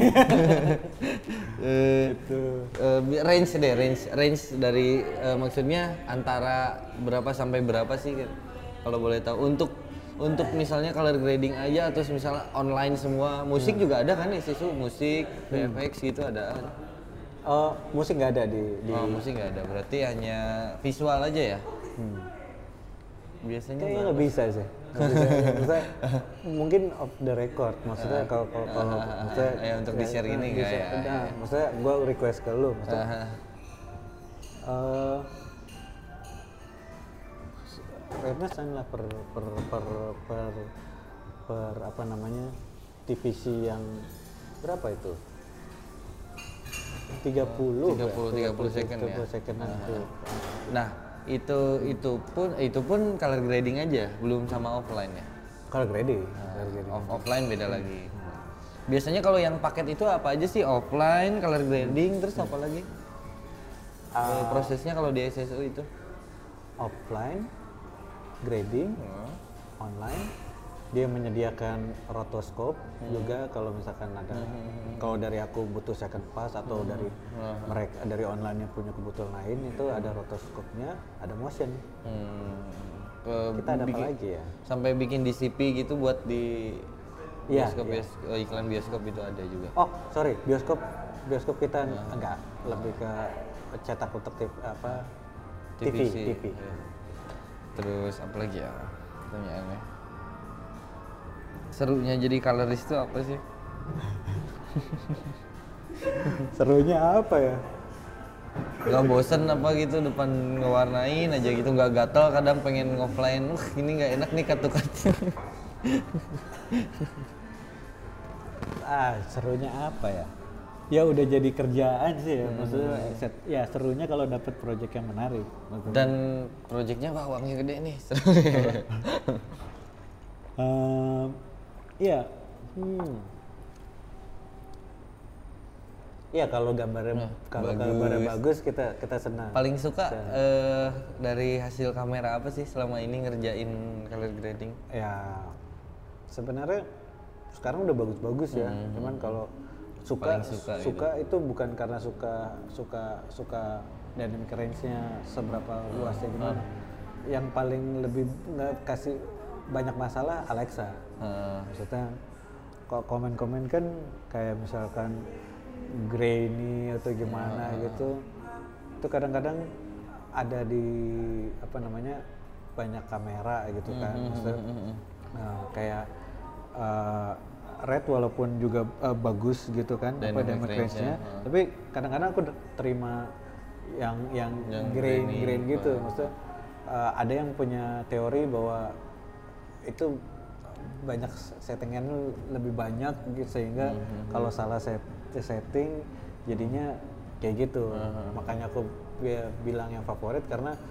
uh, itu uh, range deh, range range dari uh, maksudnya antara berapa sampai berapa sih kalau boleh tahu untuk untuk misalnya color grading aja atau misalnya online semua, musik hmm. juga ada kan ya sih, musik, V F X hmm. gitu ada kan? Oh, musik nggak ada di, di... Oh, musik nggak ada. Berarti hanya visual aja ya? Hmm. Biasanya kayaknya nggak bisa sih. Nggak bisa. Maksudnya, mungkin off the record. Maksudnya kalau kalau kalau maksudnya ya untuk di share ini nggak ya? Nah, ya. Maksudnya gue request ke lu. Maksudnya, uh, Renaissance lah per per per per per apa namanya T V C yang berapa itu? tiga puluh tiga puluh tiga puluh second ya. Second nah, itu. Nah, itu itu pun itu pun color grading aja, belum sama offline ya. Color grading. Nah, color grading. Off, offline beda hmm. lagi. Hmm. Biasanya kalau yang paket itu apa aja sih? Offline, color grading, terus apa lagi? Uh, prosesnya kalau di S S U itu offline, grading, hmm. online. Dia menyediakan rotoscope hmm. juga kalau misalkan ada hmm. kalau dari aku butuh second pass atau hmm. dari hmm. mereka dari online yang punya kebutuhan lain itu ada rotoscope-nya, ada motion. Hmm. Ke kita ada bikin, apa lagi ya? Sampai bikin D C P gitu buat di ya, bioskop, ya. bioskop oh, iklan bioskop itu ada juga. Oh, sorry, bioskop bioskop kita hmm. enggak, lebih ke cetak untuk T V apa T V, T V. T V. Ya. Terus apa lagi ya? Pertanyaannya. Serunya jadi colorist itu apa sih? Serunya apa ya? Gak bosen apa gitu depan ngewarnain aja gitu, gak gatel kadang pengen ngoffline, uh ini gak enak nih katu-katu. Ah, serunya apa ya? Ya udah jadi kerjaan sih ya, hmm. maksudnya ya serunya kalau dapat project yang menarik. Maksudnya. Dan projectnya wah uangnya gede nih. um, Iya, hmm. Iya kalau gambarnya nah, kalau bagus. gambarnya bagus kita kita senang. Paling suka uh, dari hasil kamera apa sih selama ini ngerjain color grading? Ya sebenarnya sekarang udah bagus-bagus ya, hmm. cuman kalau suka suka, suka gitu. Itu bukan karena suka suka suka dynamic range-nya seberapa luasnya gimana. Hmm. Yang paling lebih nggak kasih banyak masalah Alexa. Uh. Maksudnya kok komen-komen kan kayak misalkan grainy atau gimana uh. gitu, itu kadang-kadang ada di apa namanya banyak kamera gitu kan. Mm-hmm. Maksudnya uh, kayak uh, red walaupun juga uh, bagus gitu kan apa dynamic range-nya, uh. tapi kadang-kadang aku terima yang yang, yang grain grain gitu. Uh. Maksudnya uh, ada yang punya teori bahwa itu banyak settingan lebih banyak gitu, sehingga mm-hmm. kalau salah set, setting jadinya kayak gitu. Mm-hmm. Makanya aku bilang yang favorit karena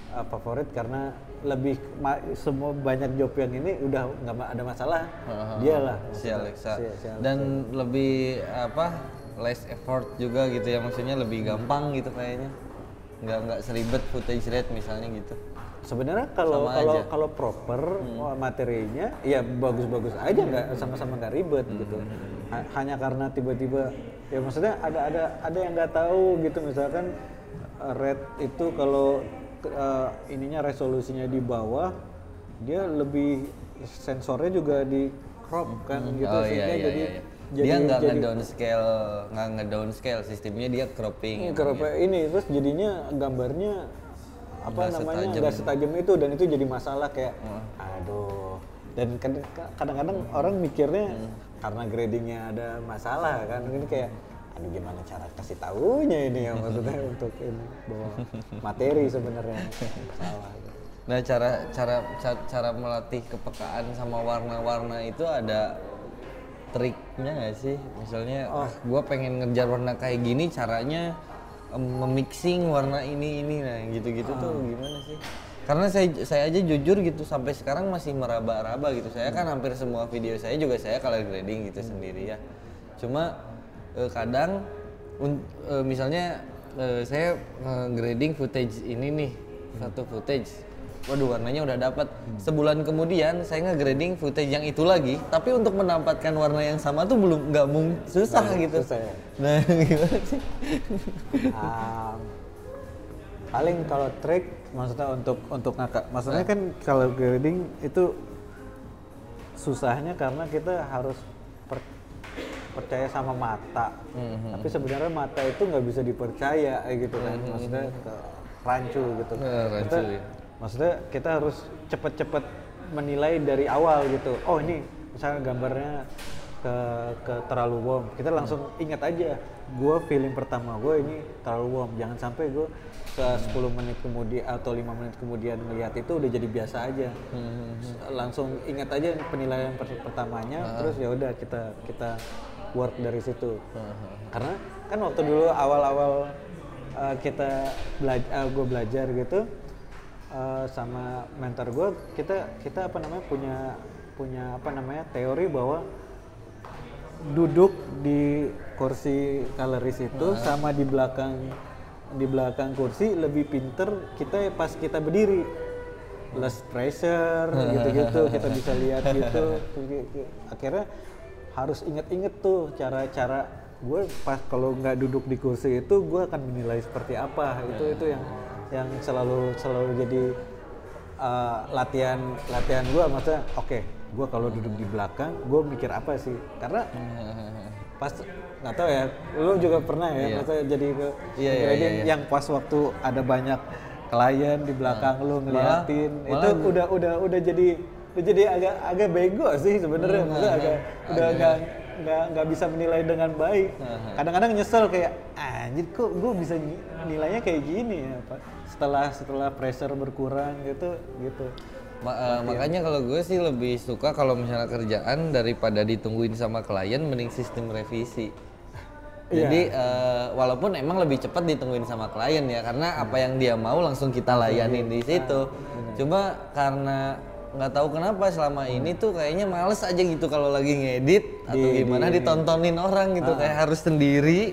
uh, favorit karena lebih ma- semua banyak job yang ini udah nggak ma- ada masalah. Uh-huh. Dia lah Si Alexa. Si, si Alexa. Dan lebih apa? Less effort juga gitu ya, maksudnya lebih gampang gitu kayaknya. Nggak nggak seribet footage rate misalnya gitu. Sebenarnya kalau Sama kalau aja. kalau proper hmm. materinya ya bagus-bagus aja, nggak sama-sama nggak ribet Hmm. gitu. Ha- hanya karena tiba-tiba ya maksudnya ada ada ada yang nggak tahu gitu, misalkan uh, red itu kalau uh, ininya resolusinya di bawah dia lebih sensornya juga di crop kan gitu, Oh sehingga iya iya jadi iya. jadi Dia nggak jadi nge-down scale, nggak nge-down scale, sistemnya dia cropping. crop ini terus jadinya gambarnya apa Nggak namanya setajam. nggak setajam itu, dan itu jadi masalah kayak aduh. Dan kad- kadang-kadang orang mikirnya karena gradingnya ada masalah kan, ini kayak aduh gimana cara kasih taunya ini ya maksudnya untuk ini bahwa materi sebenarnya salah gitu. Nah cara cara ca- cara melatih kepekaan sama warna-warna itu ada triknya nggak sih? Misalnya, Oh. ah, gue pengen ngejar warna kayak gini, caranya em, memixing warna ini ini, nah gitu-gitu tuh gimana sih? Karena saya saya aja jujur gitu sampai sekarang masih meraba-raba gitu. Saya kan hampir semua video saya juga saya color grading gitu sendiri ya. Cuma eh, kadang un- eh, misalnya eh, saya nge-grading footage ini nih, satu footage. Waduh warnanya udah dapat. Sebulan kemudian saya nge-grading footage yang itu lagi, tapi untuk mendapatkan warna yang sama tuh belum nggak mung susah Nggak gitu. susah ya? Nah gimana sih? Um, paling kalau trik maksudnya untuk untuk ngakak, maksudnya kan kalau grading itu susahnya karena kita harus per- percaya sama mata, Mhm. tapi sebenarnya mata itu nggak bisa dipercaya gitu kan, maksudnya ke rancu gitu. Eh, rancu, Kita- ya. Maksudnya kita harus cepet-cepet menilai dari awal gitu. Oh ini misalnya gambarnya ke ke terlalu warm, kita langsung ingat aja. Gue feeling pertama gue ini terlalu warm. Jangan sampai gue ke sepuluh menit kemudian atau lima menit kemudian ngelihat itu udah jadi biasa aja. Langsung ingat aja penilaian per- pertamanya, terus ya udah kita kita work dari situ. Karena kan waktu dulu awal-awal uh, kita belajar, gue belajar gitu. Uh, sama mentor gue, kita kita apa namanya punya punya apa namanya teori bahwa duduk di kursi coloris itu sama di belakang di belakang kursi lebih pinter kita pas kita berdiri, less pressure gitu-gitu, kita bisa lihat gitu. Akhirnya harus inget-inget tuh cara-cara gue pas kalau nggak duduk di kursi itu gue akan menilai seperti apa. Itu itu yang yang selalu selalu jadi uh, latihan latihan gue, maksudnya oke okay, gue kalau duduk di belakang gue mikir apa sih, karena pas nggak tahu ya lu juga pernah ya, Iya. maksudnya jadi ke Iya, iya, grading iya, iya. yang pas waktu ada banyak klien di belakang lu ngeliatin, Malah- itu malah- udah udah udah jadi udah jadi agak agak bego sih sebenarnya, Hmm, maksudnya agak agak- udah nggak nggak nggak bisa menilai dengan baik. Hmm. Kadang-kadang nyesel kayak anjir kok gue bisa ni- nilainya kayak gini ya Pak. Setelah setelah pressure berkurang gitu gitu. Ma- eh, makanya kalau gue sih lebih suka kalau misalnya kerjaan daripada ditungguin sama klien, mending sistem revisi. Jadi eh, walaupun emang lebih cepat ditungguin sama klien ya, karena apa yang dia mau langsung kita layanin di situ. Cuma karena nggak tahu kenapa selama ini tuh kayaknya males aja gitu kalau lagi ngedit atau Di- gimana di- ditontonin orang gitu, kayak harus sendiri.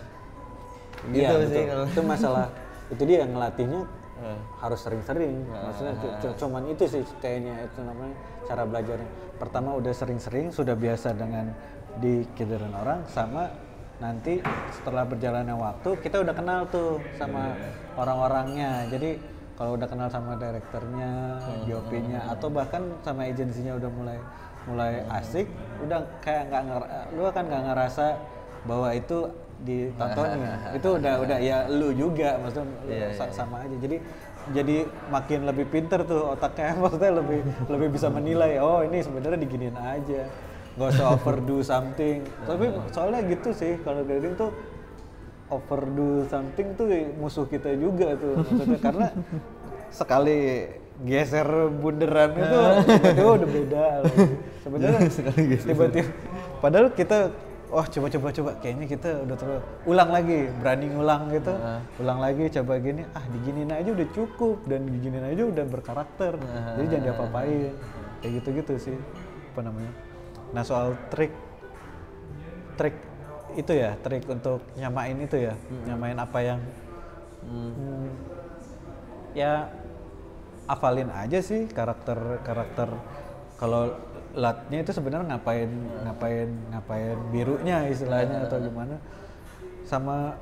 Gitu Iya, sih betul. kalau. Itu masalah itu dia yang ngelatihnya Eh. harus sering-sering. Maksudnya cu- cu- cuman itu sih kayaknya itu namanya cara belajarnya. Pertama udah sering-sering, sudah biasa dengan dikirimin orang, sama nanti setelah berjalannya waktu kita udah kenal tuh sama orang-orangnya. Jadi kalau udah kenal sama direkturnya, D O P-nya, atau bahkan sama agensinya udah mulai mulai asik, udah kayak nggak nger- lu kan nggak ngerasa bahwa itu ditontonin. Itu udah udah ya lu juga, maksudnya lu Iya, sa- iya, sama aja. Jadi jadi makin lebih pinter tuh otaknya, maksudnya lebih lebih bisa menilai. Oh ini sebenarnya diginiin aja, nggak usah overdo something. Tapi soalnya gitu sih kalau grading tuh overdo something tuh musuh kita juga tuh, maksudnya karena sekali geser bunderan itu tiba-tiba udah beda lagi. Sebenarnya Sekali geser. tiba-tiba padahal kita oh coba coba coba kayaknya kita udah terlalu ulang lagi, berani ngulang gitu, uh. ulang lagi coba gini, ah diginin aja udah cukup dan diginin aja udah berkarakter, uh. jadi jangan diapa-apain, kayak gitu-gitu sih, apa namanya. Nah soal trik, trik itu ya, trik untuk nyamain itu ya, hmm. nyamain apa yang, hmm. Hmm, ya hafalin aja sih karakter karakter kalau latnya itu sebenarnya ngapain ngapain ngapain birunya istilahnya atau gimana, sama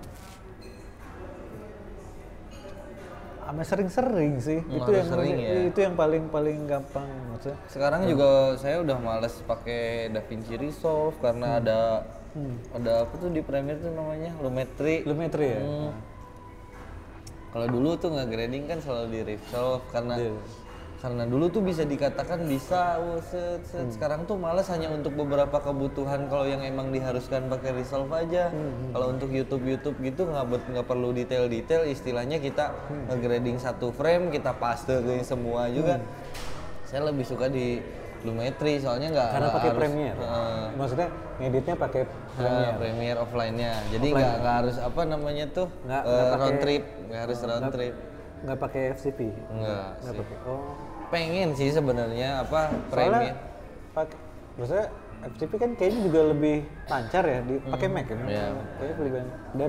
sama sering-sering sih hmm, itu yang sering, ya? itu yang paling paling gampang maksudnya. Sekarang hmm. juga saya udah males pakai DaVinci Resolve karena hmm. ada hmm. ada apa tuh di Premiere tuh namanya Lumetri. Lumetri ya. Hmm. Kalau dulu tuh nge-grading kan selalu di Resolve karena yeah. karena dulu tuh bisa dikatakan bisa, oh, set, set. Hmm. Sekarang tuh malas hanya untuk beberapa kebutuhan kalau yang emang diharuskan pakai Resolve aja. Hmm. Kalau untuk YouTube YouTube gitu nggak nggak perlu detail-detail, istilahnya kita hmm. nge-grading satu frame kita paste ke semua juga. Hmm. Saya lebih suka di Lumetri soalnya nggak karena pakai harus, Premiere. Uh, Maksudnya ngeditnya pakai Premiere. Uh, Premiere offline-nya. Jadi nggak offline. nggak harus apa namanya tuh nggak, uh, nggak round trip, nggak harus uh, round nggak, trip. Nggak pakai F C P. Nggak. Nggak pakai. Oh. Pengen sih sebenarnya apa Premiere. Pakai, maksudnya F C P kan kayaknya juga lebih lancar ya, dipakai hmm. Mac kan. Yeah. Kayaknya lebih banyak. Dan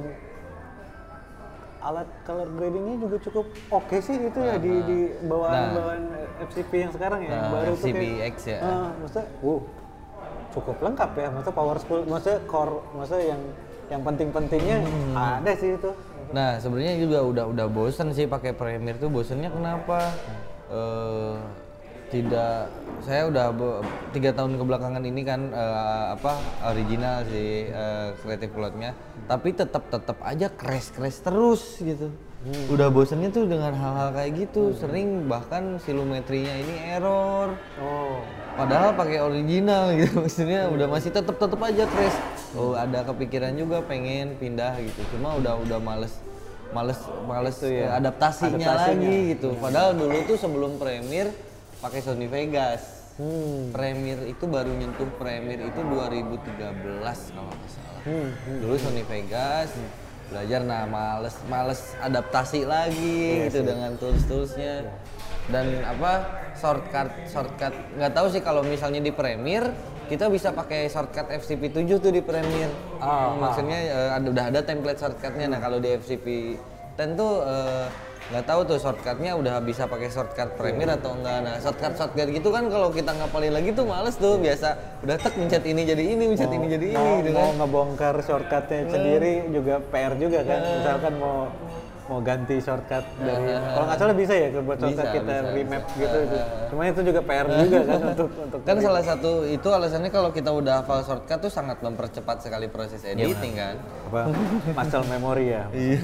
alat color gradingnya juga cukup oke okay sih itu ya, uh, di, di bawaan nah. bawaan F C P yang sekarang ya, nah, baru F C P tuh kayak, X ya. Uh, maksudnya, wow, cukup lengkap ya, maksudnya power spool, maksudnya core, maksudnya yang yang penting-pentingnya hmm. ada sih itu. Nah sebenarnya juga udah udah bosen sih pakai Premiere tuh, bosennya kenapa? Hmm. Uh, tidak, saya udah be, tiga tahun kebelakangan ini kan uh, apa original sih uh, kreatif plotnya, hmm. tapi tetap tetap aja crash crash terus gitu. Hmm. Udah bosennya tuh dengan hal-hal kayak gitu, hmm. sering bahkan silumetrinya ini error. Oh. Padahal pakai original gitu, maksudnya hmm. udah masih tetap tetap aja crash. Oh ada kepikiran juga pengen pindah gitu, cuma udah udah males. males males ya, adaptasinya, adaptasinya lagi gitu. Padahal dulu tuh sebelum Premiere pakai Sony Vegas. Hmm. Premiere itu baru nyentuh Premiere itu dua ribu tiga belas kalau nggak salah. Hmm. Hmm. Dulu Sony Vegas hmm. belajar, nah males males adaptasi lagi yes, gitu yes. dengan tools-toolsnya. Yeah. Dan apa shortcut shortcut nggak tahu sih kalau misalnya di Premiere kita bisa pakai shortcut F C P tujuh tuh di Premiere. Oh, maksudnya uh, ada, udah ada template shortcutnya. Nah kalau di F C P sepuluh tuh nggak uh, tahu tuh shortcutnya udah bisa pakai shortcut Premiere atau enggak. Nah shortcut shortcut gitu kan kalau kita ngapalin lagi tuh males tuh, biasa udah tek mencet ini jadi ini, mencet mau, ini jadi mau, ini gitu kan. Mau ngebongkar shortcutnya hmm. sendiri juga P R juga kan. Hmm. Misalkan mau mau ganti shortcut dari uh, kalau nggak salah bisa ya buat shortcut bisa, kita bisa, remap bisa. gitu uh, cuma itu juga P R juga kan untuk untuk kan salah satu itu alasannya kalau kita udah hafal shortcut tuh sangat mempercepat sekali proses editing ya, kan apa muscle memory ya. Iya.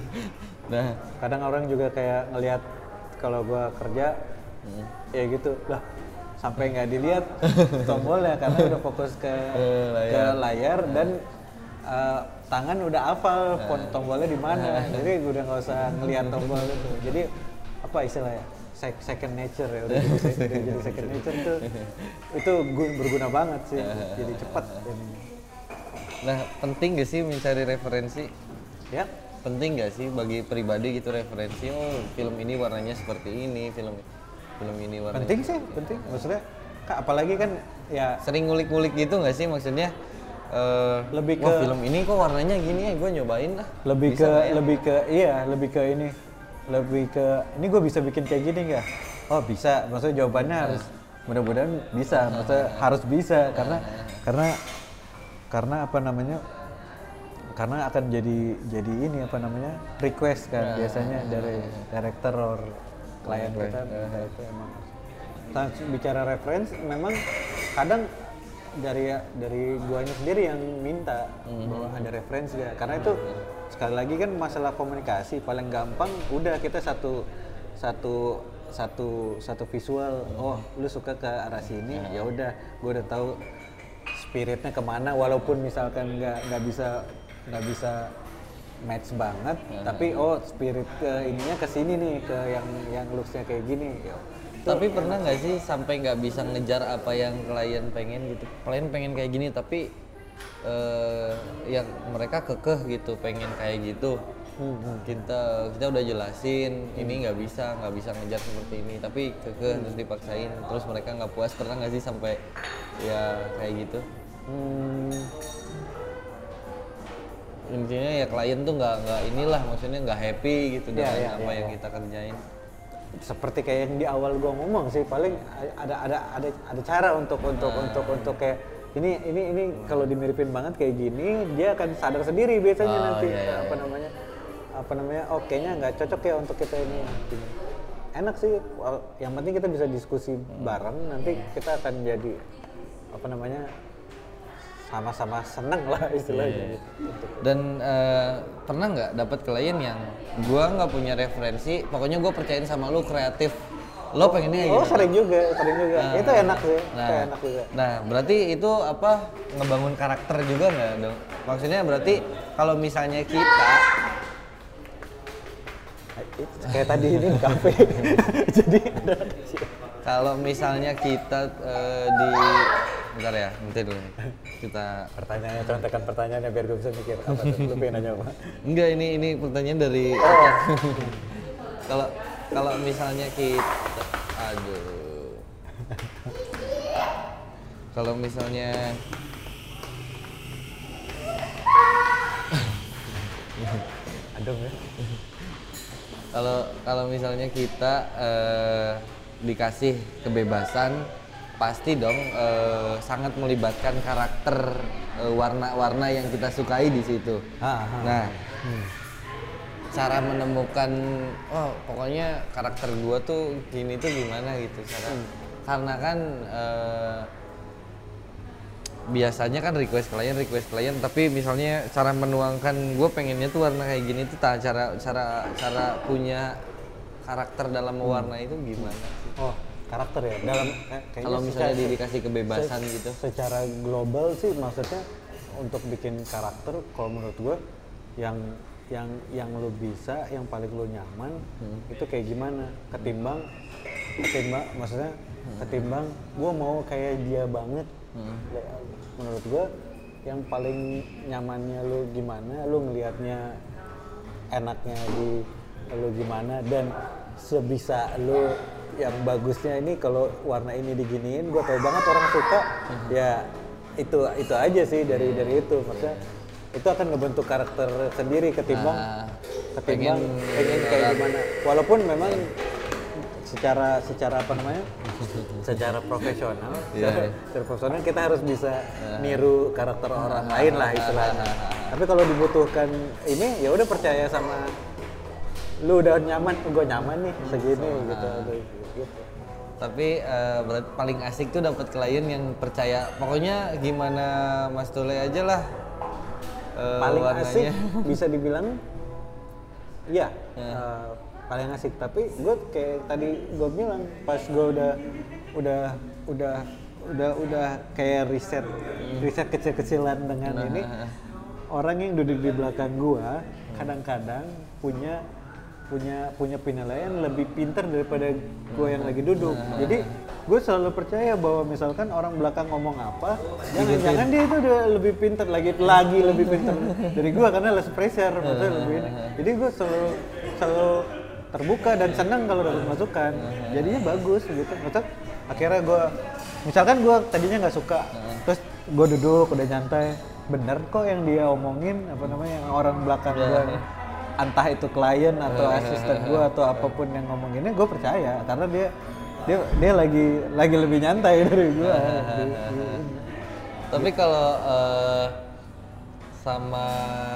Nah kadang orang juga kayak ngelihat kalau gua kerja hmm. ya gitu lah sampai nggak dilihat tombolnya karena udah fokus ke uh, layar. ke layar dan uh, tangan udah hafal font tombolnya di mana, jadi udah nggak usah ngelihat tombol itu. Jadi apa istilahnya? Second nature ya, udah jadi, jadi second nature tuh itu berguna banget sih, jadi cepat. Nah penting gak sih mencari referensi? Ya. Penting gak sih bagi pribadi gitu referensi? Oh film ini warnanya seperti ini, film film ini warnanya. Penting sih, penting. Maksudnya, apalagi kan ya. Sering ngulik-ngulik gitu nggak sih maksudnya? Uh, lebih ke wah, film ini kok warnanya gini ya, gue nyobain lah. Lebih bisa ke ya? lebih ke iya, lebih ke ini. Lebih ke ini gue bisa bikin kayak gini nggak? Oh bisa, maksudnya jawabannya uh. harus mudah-mudahan bisa, maksudnya uh. harus bisa karena uh. karena karena apa namanya? Karena akan jadi jadi ini apa namanya? request kan uh. biasanya dari director or klien uh. kita uh. itu emang. Nah, bicara reference memang kadang dari dari guanya sendiri yang minta mm-hmm. bahwa ada referensi ya, karena itu sekali lagi kan masalah komunikasi paling gampang udah kita satu satu satu satu visual, oh lu suka ke arah sini ya udah gue udah tahu spiritnya kemana walaupun misalkan nggak nggak bisa nggak bisa match banget mm-hmm. tapi oh spirit ke ininya ke sini nih ke yang yang looksnya kayak gini ya. Tapi pernah nggak sih sampai nggak bisa ngejar apa yang klien pengen gitu? Klien pengen kayak gini tapi uh, yang mereka kekeh gitu pengen kayak gitu. Hmm, kita kita udah jelasin hmm. ini nggak bisa nggak bisa ngejar seperti ini tapi kekeh hmm. terus dipaksain terus mereka nggak puas. Pernah nggak sih sampai ya kayak gitu? Hmm. Intinya ya klien tuh nggak nggak inilah maksudnya nggak happy gitu dengan ya, ya, apa ya, yang ya. kita kerjain. Seperti kayak yang di awal gua ngomong sih, paling ada ada ada ada cara untuk untuk nah. untuk untuk kayak ini ini ini kalau dimiripin banget kayak gini dia akan sadar sendiri biasanya oh, nanti iya, iya, apa iya. namanya apa namanya oh kayaknya nggak cocok ya untuk kita ini. Enak sih, yang penting kita bisa diskusi bareng, nanti kita akan jadi apa namanya sama-sama seneng lah istilahnya. Yeah. Dan uh, pernah nggak dapat klien yang gua nggak punya referensi, pokoknya gua percayain sama lu kreatif, lo pengennya oh, gitu. Oh sering juga, sering juga. Nah, itu enak sih, nah, itu enak juga. Nah berarti itu apa ngebangun karakter juga nggak dong? Maksudnya berarti kalau misalnya kita kayak tadi ini di kafe, jadi ada kalau misalnya kita uh, di bentar ya, bentar dulu kita pertanyaannya, contohkan pertanyaannya biar gue bisa mikir apa tuh, lu pengen nanya apa? Enggak, ini ini pertanyaan dari kalau oh. kalau misalnya kita aduh kalau misalnya aduh ya kalau kalau misalnya kita uh, dikasih kebebasan pasti dong uh, sangat melibatkan karakter uh, warna-warna yang kita sukai di situ. Ha, ha, nah, hmm. cara menemukan oh pokoknya karakter gua tuh gini tuh gimana gitu cara hmm. karena kan uh, biasanya kan request klien request klien tapi misalnya cara menuangkan gue pengennya tuh warna kayak gini tuh tak cara cara cara punya karakter dalam mewarna hmm. itu gimana sih? Oh karakter ya dalam kalau misalnya secara, dikasih kebebasan se- gitu secara global sih maksudnya untuk bikin karakter kalau menurut gue yang yang yang lo bisa yang paling lo nyaman hmm. itu kayak gimana ketimbang ketimbang maksudnya hmm. ketimbang gue mau kayak dia banget. Hmm. Menurut gue yang paling nyamannya lu gimana, lu ngelihatnya enaknya di lu gimana dan sebisa lu yang bagusnya ini kalau warna ini diginiin, gue tau banget orang suka, uh-huh. ya itu itu aja sih dari dari itu, maksudnya itu akan ngebentuk karakter sendiri ketimbang nah, ketimbang pengen, pengen kayak gimana, walaupun memang secara secara apa namanya secara profesional yeah. secara profesional kita harus bisa niru karakter orang lain lah istilahnya. Tapi kalau dibutuhkan ini ya udah percaya sama lu udah nyaman, gue nyaman nih segini so, gitu, nah. gitu. Tapi uh, berarti paling asik tuh dapat klien yang percaya pokoknya gimana Mas Tule aja lah uh, paling warnanya. Asik bisa dibilang ya yeah. uh, paling asik, tapi gue kayak tadi gue bilang pas gue udah udah udah udah udah kayak riset hmm. riset kecil-kecilan dengan nah. ini orang yang duduk di belakang gue hmm. kadang-kadang punya punya punya penilaian lebih pintar daripada gue yang lagi duduk. Nah. Jadi gue selalu percaya bahwa misalkan orang belakang ngomong apa, jangan-jangan dia itu udah lebih pintar lagi lagi lebih pintar dari gue karena less pressure, maksudnya lebih ini. Jadi gue selalu selalu terbuka dan senang kalau dapat masukan, jadinya bagus gitu. Maksud akhirnya gue, misalkan gue tadinya nggak suka, terus gue duduk udah nyantai, bener kok yang dia omongin apa namanya yang orang belakang gue, entah itu klien atau asisten gue atau apapun yang ngomonginnya, gue percaya karena dia dia dia lagi lagi lebih nyantai dari gue. Tapi kalau uh, sama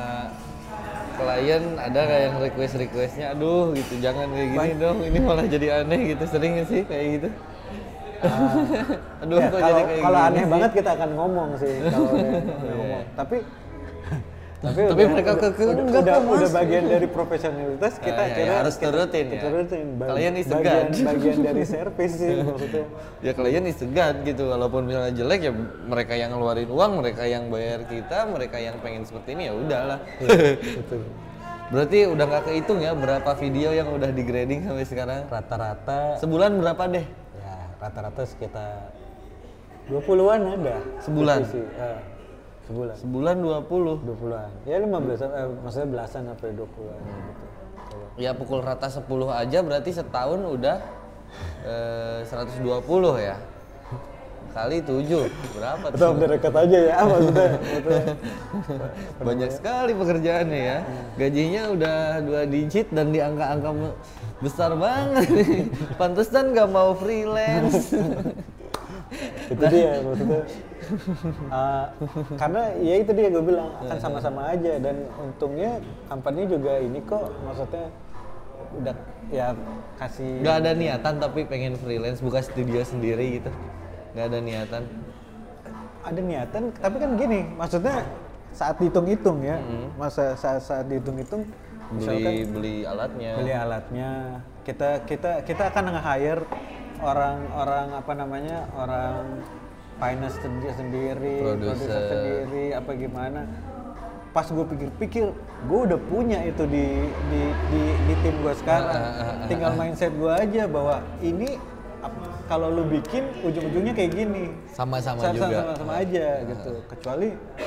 klien ada kayak yang request requestnya, aduh gitu jangan kayak gini dong, ini malah jadi aneh gitu, sering nggak sih kayak gitu? Uh, aduh ya, kok jadi kayak kalau aneh sih? Banget kita akan ngomong sih kalau ngomong, tapi tapi, tapi udah, mereka udah, ke udah, udah, udah bagian dari profesionalitas kita uh, ya, kira ya, harus turutin kita, ya. Kita turutin klien is bagian, bagian dari servis sih maksudnya. Ya klien is God gitu, walaupun misalnya jelek ya mereka yang ngeluarin uang, mereka yang bayar kita, mereka yang pengen seperti ini ya udahlah. Betul. Berarti udah nggak kehitung ya berapa video yang udah di grading sampai sekarang? Rata-rata sebulan berapa deh? Ya rata-rata sekitar dua puluhan ada sebulan. Uh, sebulan. Sebulan dua puluh. dua puluhan. Ya lima belas eh, maksudnya belasan sampai dua puluhan gitu. Ya pukul rata sepuluh aja berarti setahun udah eh, seratus dua puluh ya. Kali tujuh, berapa tuh? Atau udah dekat aja ya, maksudnya. maksudnya. Banyak sekali pekerjaannya ya. Gajinya udah dua digit dan di angka-angka me- besar banget nih. Pantesan nggak mau freelance. Itu dia maksudnya. Uh, karena ya itu dia gue bilang akan sama-sama aja dan untungnya company juga ini kok maksudnya udah ya kasih. Nggak ada niatan tapi pengen freelance buka studio sendiri gitu. Nggak ada niatan. Ada niatan, tapi kan gini, maksudnya saat dihitung-hitung ya, mm-hmm. masa saat saat dihitung-hitung, beli beli alatnya. Beli alatnya, kita kita kita akan nge-hire orang-orang apa namanya orang finance sendiri, produser sendiri, apa gimana. Pas gue pikir-pikir, gue udah punya itu di di di, di tim gue sekarang. Tinggal mindset gue aja bahwa ini kalau lu bikin ujung-ujungnya kayak gini. Sama-sama sama, juga. Sama-sama aja gitu. Kecuali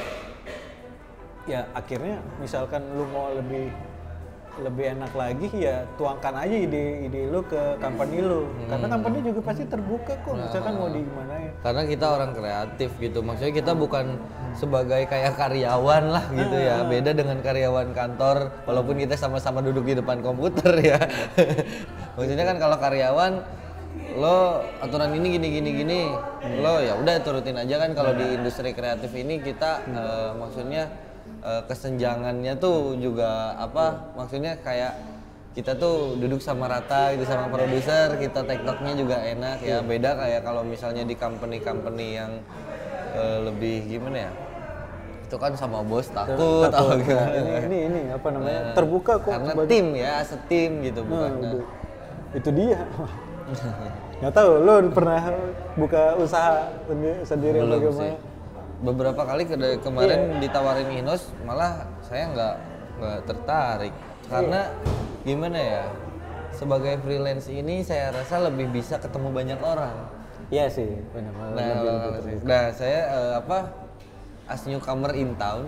ya akhirnya misalkan lu mau lebih lebih enak lagi ya tuangkan aja ide-ide lu ke company lu. Hmm. Karena company juga pasti terbuka kok, misalkan nah, mau di gimana ya. Karena kita orang kreatif gitu. Maksudnya kita bukan sebagai kayak karyawan lah gitu ya. Beda dengan karyawan kantor walaupun kita sama-sama duduk di depan komputer ya. Maksudnya kan kalau karyawan lo aturan ini gini gini gini hmm. lo ya udah turutin aja kan. Kalau di industri kreatif ini kita hmm. uh, maksudnya uh, kesenjangannya tuh juga apa maksudnya kayak kita tuh duduk sama rata gitu sama produser, kita tektoknya juga enak ya. Beda kayak kalau misalnya di company-company yang uh, lebih gimana ya, itu kan sama bos takut atau gimana. Ini, ini ini apa namanya uh, terbuka kok karena sebagai... tim ya setim gitu bukan. Nah, itu, itu dia. Nggak tahu, lo pernah buka usaha sendiri belum bagaimana? Sih. Beberapa kali ke- kemarin yeah. ditawarin Inos, malah saya nggak nggak tertarik karena yeah. gimana ya, sebagai freelance ini saya rasa lebih bisa ketemu banyak orang. Iya sih, benar. Nah, lebih, lebih nah saya uh, apa as newcomer in town.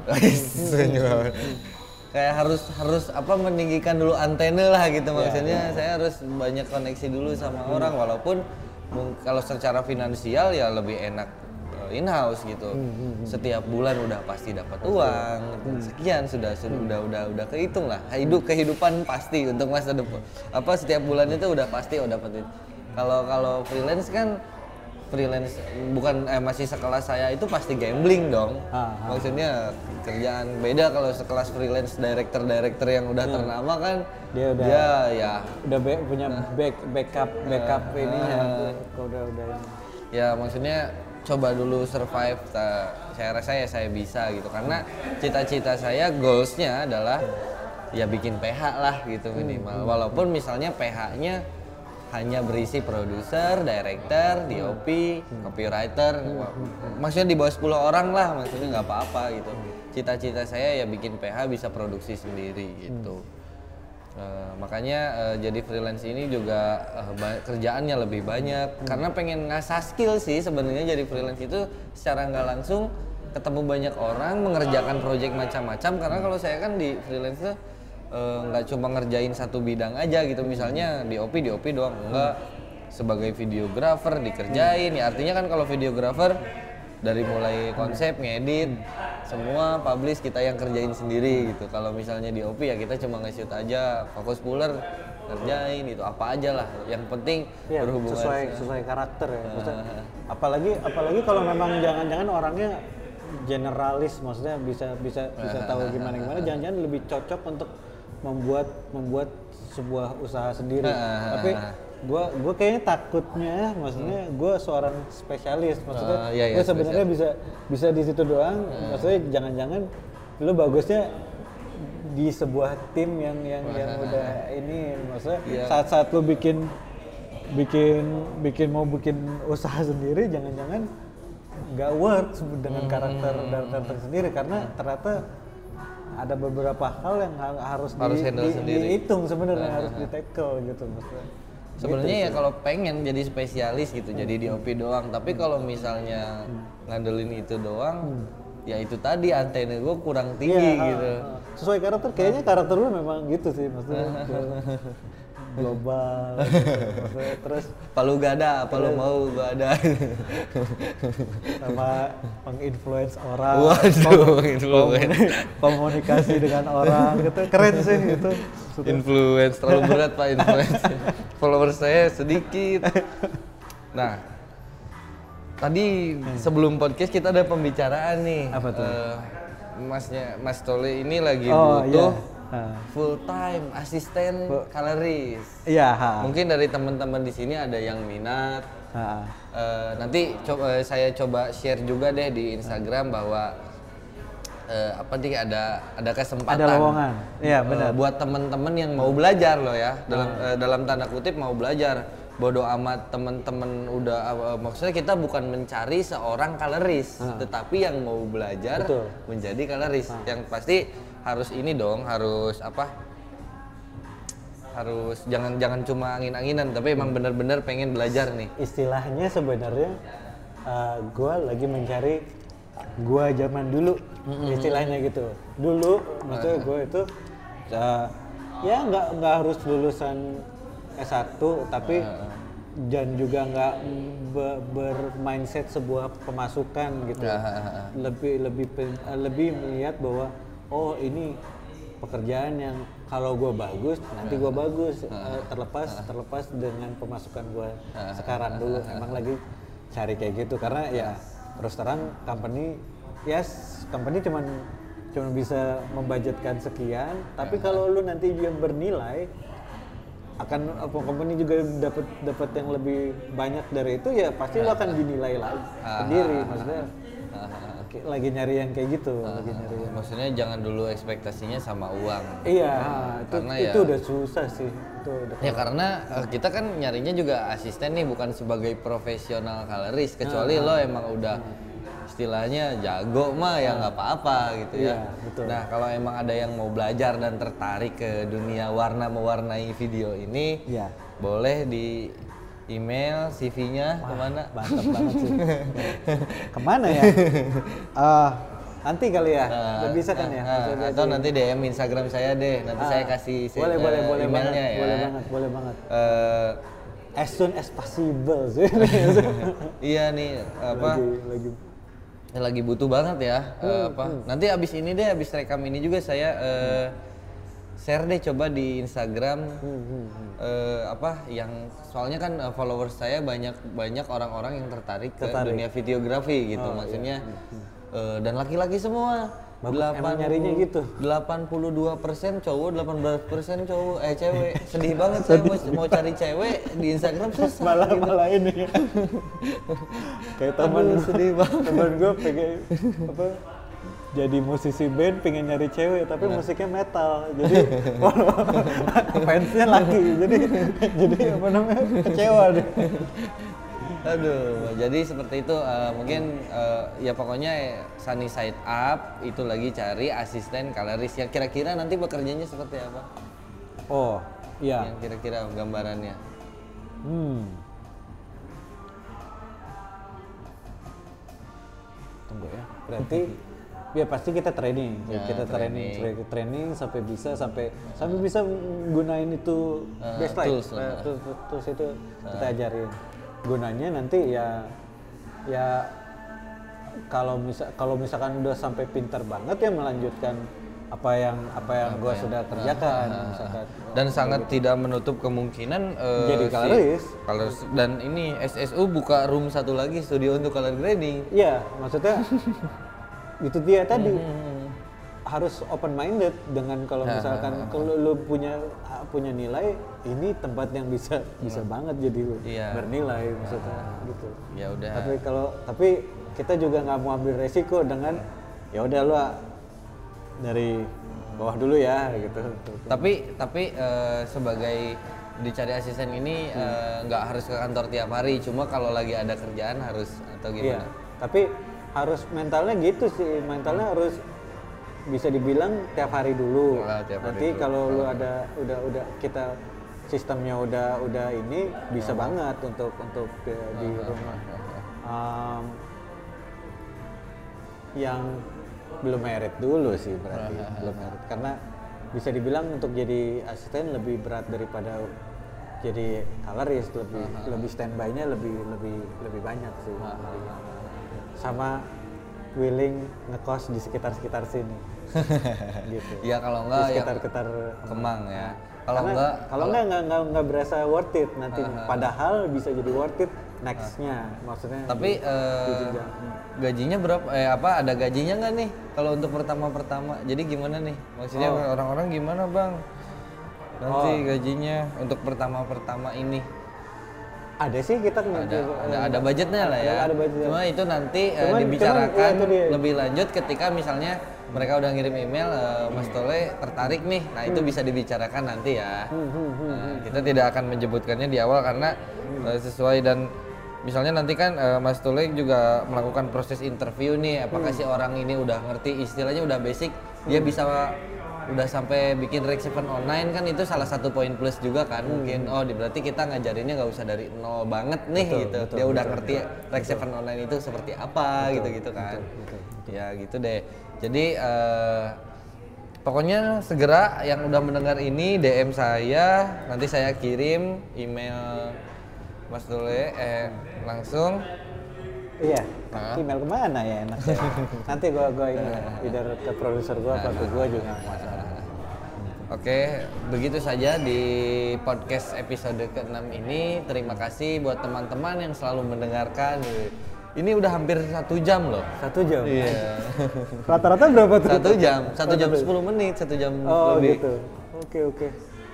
Kayak harus harus apa meninggikan dulu antena lah gitu maksudnya. Yeah, yeah. Saya harus banyak koneksi dulu sama hmm. orang walaupun kalau secara finansial ya lebih enak in house gitu. Hmm, hmm, hmm. Setiap bulan udah pasti dapat uang. Hmm. Sekian sudah sudah hmm. udah udah udah kehitung lah. Hidup kehidupan pasti untuk masa depan. Apa setiap bulan itu udah pasti udah dapat. Kalau kalau freelance kan freelance bukan eh, masih sekelas saya itu pasti gambling dong. Ah, ah. Maksudnya kerjaan beda kalau sekelas freelance director-director yang udah hmm. ternama kan dia udah dia ya udah be- punya back backup backup uh, ini uh, ya udah udah ya maksudnya coba dulu survive ta, saya rasa ya saya bisa gitu karena cita-cita saya goalsnya adalah ya bikin P H lah gitu minimal. Hmm. Walaupun misalnya P H-nya hanya berisi produser, director, D O P, hmm. copywriter, hmm. maksudnya di bawah sepuluh orang lah, maksudnya nggak apa-apa gitu. Cita-cita saya ya bikin P H bisa produksi sendiri gitu. Hmm. Uh, makanya uh, jadi freelance ini juga uh, ba- kerjaannya lebih banyak hmm. karena pengen ngasah skill sih sebenarnya jadi freelance itu secara nggak langsung ketemu banyak orang, mengerjakan project macam-macam karena kalau saya kan di freelance tuh nggak uh, cuma ngerjain satu bidang aja gitu, misalnya D O P D O P doang enggak, sebagai videographer dikerjain ya. Artinya kan kalau videographer dari mulai konsep, ngedit, semua publish kita yang kerjain sendiri gitu. Kalau misalnya D O P ya kita cuma nge-shoot aja, fokus puller ngerjain itu apa aja lah, yang penting ya, berhubungan sesuai sesuai karakter ya. Maksudnya, uh, apalagi apalagi kalau memang jangan-jangan orangnya generalis, maksudnya bisa bisa bisa tahu gimana gimana, jangan-jangan lebih cocok untuk membuat membuat sebuah usaha sendiri. Uh, Tapi gue gue kayaknya takutnya, maksudnya hmm. gue seorang spesialis, maksudnya uh, iya, iya, gue sebenarnya bisa bisa di situ doang. Uh. Maksudnya jangan-jangan lu bagusnya di sebuah tim yang yang uh. yang udah ini, maksudnya yeah. saat-saat lu bikin bikin bikin mau bikin usaha sendiri, jangan-jangan nggak work dengan hmm. karakter dan karakter sendiri karena ternyata ada beberapa hal yang harus, harus di, di, dihitung sebenarnya, uh, harus uh, di tackle gitu maksudnya. Sebenarnya gitu, ya kalau pengen jadi spesialis gitu, hmm. jadi D O P doang. Tapi kalau misalnya hmm. ngandelin itu doang, hmm. ya itu tadi antena gue kurang tinggi Iya, gitu. uh, uh. Sesuai karakter, kayaknya karakter lu memang gitu sih, maksudnya global, maksudnya terus Palu gak ada, apa lu mau gak ada. sama menginfluence orang, Waduh, kom- influence. komunikasi, komunikasi dengan orang gitu, keren sih gitu. Maksudnya, Influence terlalu berat Pak influence. Followers saya sedikit. Nah, tadi sebelum podcast kita ada pembicaraan nih. Apa tuh? Eh, Masnya Mas Tole ini lagi Oh, butuh iya. Ah. full time asisten coloris. Iya, ha. Mungkin dari teman-teman di sini ada yang minat. Ha. Eh, nanti coba saya coba share juga deh di Instagram bahwa eh, apa nih ada ada kesempatan. Ada lowongan. Iya, Eh, benar. buat teman-teman yang mau belajar loh ya. Dalam eh, dalam tanda kutip mau belajar. Bodoh amat teman-teman udah eh, maksudnya kita bukan mencari seorang coloris, tetapi yang mau belajar Betul. menjadi coloris. Yang pasti harus ini dong, harus apa? Harus jangan jangan cuma angin-anginan, tapi emang benar-benar pengen belajar nih. Istilahnya sebenarnya uh, gua lagi mencari gua zaman dulu, istilahnya gitu. Dulu maksudnya gua itu uh, ya nggak nggak harus lulusan S satu, tapi dan juga nggak be- bermindset sebuah pemasukan gitu. Lebih lebih pen- uh, lebih melihat bahwa oh ini pekerjaan yang kalau gue bagus nanti gue bagus. Uh, terlepas terlepas dengan pemasukan gue sekarang dulu. Emang lagi cari kayak gitu karena ya terus terang company ya yes, company cuman cuman bisa membudgetkan sekian, tapi kalau lu nanti yang bernilai akan apa company juga dapat dapat yang lebih banyak dari itu, ya pasti lu akan dinilai lagi sendiri. Maksudnya Ki- lagi nyari yang kayak gitu, lagi nyari yang Maksudnya jangan dulu ekspektasinya sama uang. iya, itu, Karena itu ya- udah susah sih. Itu udah Ya karena eh, kita kan nyarinya juga asisten nih, bukan sebagai profesional coloris, kecuali lo emang udah istilahnya jago mah ya nggak apa-apa gitu ya. Iya, betul. Nah kalau emang ada yang mau belajar dan tertarik ke dunia warna mewarnai video ini, Iya. boleh di email C V-nya kemana? mantap banget sih. Kemana ya? Ah, nanti kali ya, nggak bisa kan ya? Nah, Maksudnya atau di- nanti D M Instagram saya deh, nanti Ah, saya kasih se- boleh eh, boleh boleh banget, emailnya ya. boleh banget, boleh banget. Eh, As soon as possible sih. iya nih apa? lagi lagi Ya, lagi butuh banget ya. eh, apa? Nanti abis ini deh, abis rekam ini juga saya eh, share deh coba di Instagram. eh, apa yang soalnya kan eh, followers saya banyak banyak orang-orang yang tertarik, ke Tertarik. dunia videografi gitu, maksudnya eh, dan laki-laki semua. Bagus, emang nyarinya gitu. delapan puluh dua persen cowok, delapan belas persen cowok, eh cewek. Sedih banget saya mau, mau cari cewek di Instagram susah. malah gitu. malah ini ya. Kayak teman Aduh, sedih banget. teman gue pengen apa jadi musisi band pengen nyari cewek tapi Nah. musiknya metal, jadi fansnya laki, jadi jadi apa namanya kecewa deh. Aduh, jadi seperti itu eh, mungkin eh, ya pokoknya Sunny Side Up itu lagi cari asisten coloris yang kira-kira nanti bekerjanya seperti apa? Oh iya. Yang kira-kira gambarannya. Hmm. Tunggu ya. Berarti ya pasti kita training. Ya, kita training, training, training sampai bisa sampai sampai bisa gunain itu Uh, baseline. tools lah. Eh, tools, tools itu kita ajarin. Gunanya nanti ya ya kalau misal kalau misalkan udah sampai pintar banget ya melanjutkan apa yang apa yang gua sudah kerjakan misalkan. Dan sangat tidak menutup kemungkinan eh, Jadi si- coloris. coloris. Dan ini S S U buka room satu lagi, studio untuk color grading. Iya, maksudnya itu dia tadi Hmm. harus open minded dengan kalau misalkan kalau lu punya punya nilai, ini tempat yang bisa bisa banget jadi Iya. bernilai maksudnya gitu. Ya udah. Tapi kalau tapi kita juga nggak mau ambil resiko dengan ya udah lu ah, dari bawah dulu ya gitu. Tapi tapi eh, sebagai dicari asisten ini eh, nggak harus ke kantor tiap hari, cuma kalau lagi ada kerjaan harus atau Iya. gimana? Tapi harus mentalnya gitu sih, mentalnya harus bisa dibilang tiap hari dulu. Oh, tiap hari Nanti dulu. kalau lu ada udah udah kita sistemnya udah udah ini bisa banget untuk untuk di, di rumah. Um, yang belum merit dulu sih berarti. Belum merit karena bisa dibilang untuk jadi asisten lebih berat daripada jadi colorist, lebih uh-huh. lebih standby-nya lebih lebih lebih banyak sih. Uh-huh. Sama willing ngekos di sekitar-sekitar sini. Gitu. Ya kalau enggak di sekitar-sekitar Kemang ya. Kalau enggak kalau enggak enggak enggak enggak berasa worth it nanti. Uh-huh. Padahal bisa jadi worth it next-nya. Maksudnya tapi di, uh, di gajinya berapa eh apa ada gajinya nggak nih kalau untuk pertama-pertama? Jadi gimana nih? Maksudnya oh. orang-orang gimana, Bang? Nanti oh. gajinya untuk pertama-pertama ini. Ada sih kita ada, ada, ada budgetnya lah ya. Ada, ada budgetnya. Cuma itu nanti cuman, uh, dibicarakan cuman, ya, lebih lanjut ketika misalnya mereka udah ngirim email, uh, Mas Tole tertarik nih. Nah itu hmm. bisa dibicarakan nanti ya. Hmm, hmm, hmm, nah, kita tidak akan menyebutkannya di awal karena hmm. uh, sesuai dan misalnya nanti kan uh, Mas Tole juga melakukan proses interview nih. Apakah hmm. si orang ini udah ngerti istilahnya udah basic, hmm. dia bisa udah sampai bikin Rek Seven online kan itu salah satu poin plus juga kan. Hmm. Mungkin oh berarti kita ngajarinnya nggak usah dari nol banget nih betul, gitu. Betul, dia betul, udah betul, ngerti Rek Seven online itu seperti apa gitu-gitu kan. Betul, betul, betul. Ya gitu deh. Jadi uh, pokoknya segera yang udah mendengar ini D M saya, nanti saya kirim email Mas Tole eh langsung. Iya, nah. Email kemana ya enaknya? Nanti gua gua ini either ke produser gua atau ke gua juga masalah. Oke, begitu saja di podcast episode keenam ini. Terima kasih buat teman-teman yang selalu mendengarkan. Ini udah hampir satu jam loh. Satu jam? Iya. Rata-rata berapa tuh? Satu jam, satu jam sepuluh menit, satu jam oh, lebih. Gitu. Oke oke.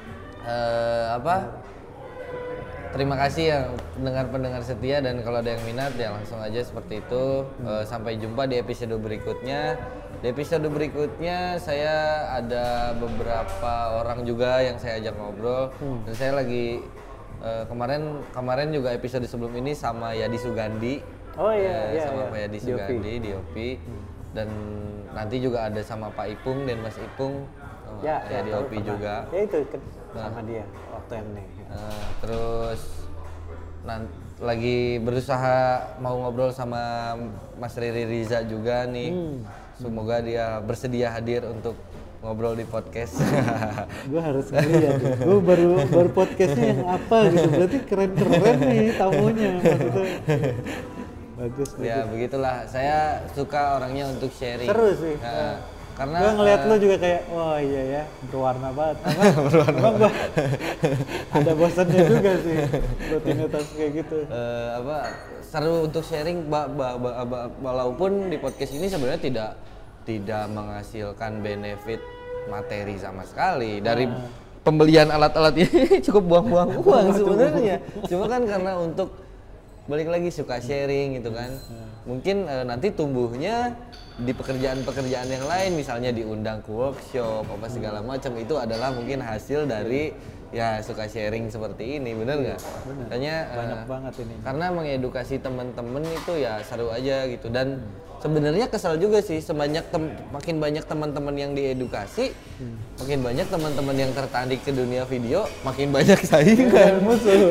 Uh, apa? Terima kasih ya pendengar-pendengar setia dan kalau ada yang minat ya langsung aja seperti itu. Hmm. Uh, sampai jumpa di episode berikutnya. Di episode berikutnya saya ada beberapa orang juga yang saya ajak ngobrol. Hmm. Dan saya lagi uh, kemarin kemarin juga episode sebelum ini sama Yadi Sugandi. Oh iya, uh, iya sama iya. Pak Yadi Sugandi di O P. Hmm. Dan nanti juga ada sama Pak Ipung dan Mas Ipung. Uh, ya, ya, ya di O P juga. Ya itu sama nah. dia waktu M N E. Uh, terus nanti lagi berusaha mau ngobrol sama Mas Riri Riza juga nih. Hmm. Semoga dia bersedia hadir untuk ngobrol di podcast. Gue harus ngeliat, gue baru baru podcastnya yang apa gitu, berarti keren-keren nih tamunya maksudnya. Bagus. Ya bagus. Begitulah, saya suka orangnya untuk sharing. Seru sih. Nah, ya. Karena gue ngeliat uh, lo juga kayak, wah iya ya, berwarna banget. berwarna Emang gue ada bosannya juga sih rutinitas kayak gitu. Uh, apa seru untuk sharing, ba, ba, ba, ba, walaupun di podcast ini sebenarnya tidak tidak menghasilkan benefit materi sama sekali dari nah. pembelian alat-alat ini cukup buang-buang uang sebenarnya. Cuma kan karena untuk balik lagi suka sharing gitu kan. Mungkin uh, nanti tumbuhnya di pekerjaan-pekerjaan yang lain, misalnya diundang ke workshop apa segala macam, itu adalah mungkin hasil dari ya suka sharing seperti ini, bener nggak? Bener. Makanya banyak uh, banget ini. Karena mengedukasi teman-teman itu ya seru aja gitu, dan hmm. sebenarnya kesal juga sih sebanyak tem- makin banyak teman-teman yang diedukasi, hmm. makin banyak teman-teman yang tertarik ke dunia video, makin banyak saingan. Musuh.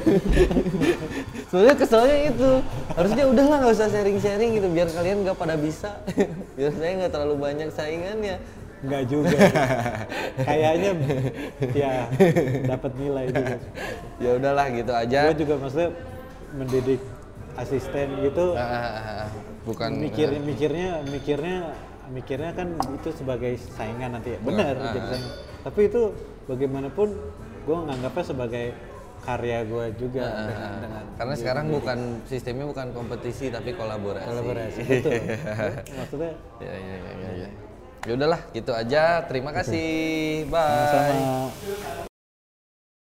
Soalnya kesalnya itu, harusnya udahlah nggak usah sharing-sharing gitu, biar kalian nggak pada bisa, biar saya nggak terlalu banyak saingannya. Nggak juga, kayaknya ya dapat nilai juga. Ya udahlah gitu aja. Gue juga maksudnya mendidik asisten gitu, uh, bukan mikir uh, mikirnya mikirnya mikirnya kan itu sebagai saingan nanti ya. Benar uh, jadi saingan. Tapi itu bagaimanapun gue nganggapnya sebagai karya gue juga uh, dengan, dengan karena sekarang mendidik. Bukan sistemnya bukan kompetisi tapi kolaborasi. Kolaborasi betul. Maksudnya. Ya ya ya ya. Ya udahlah gitu aja. Terima kasih. Bye. Sama-sama.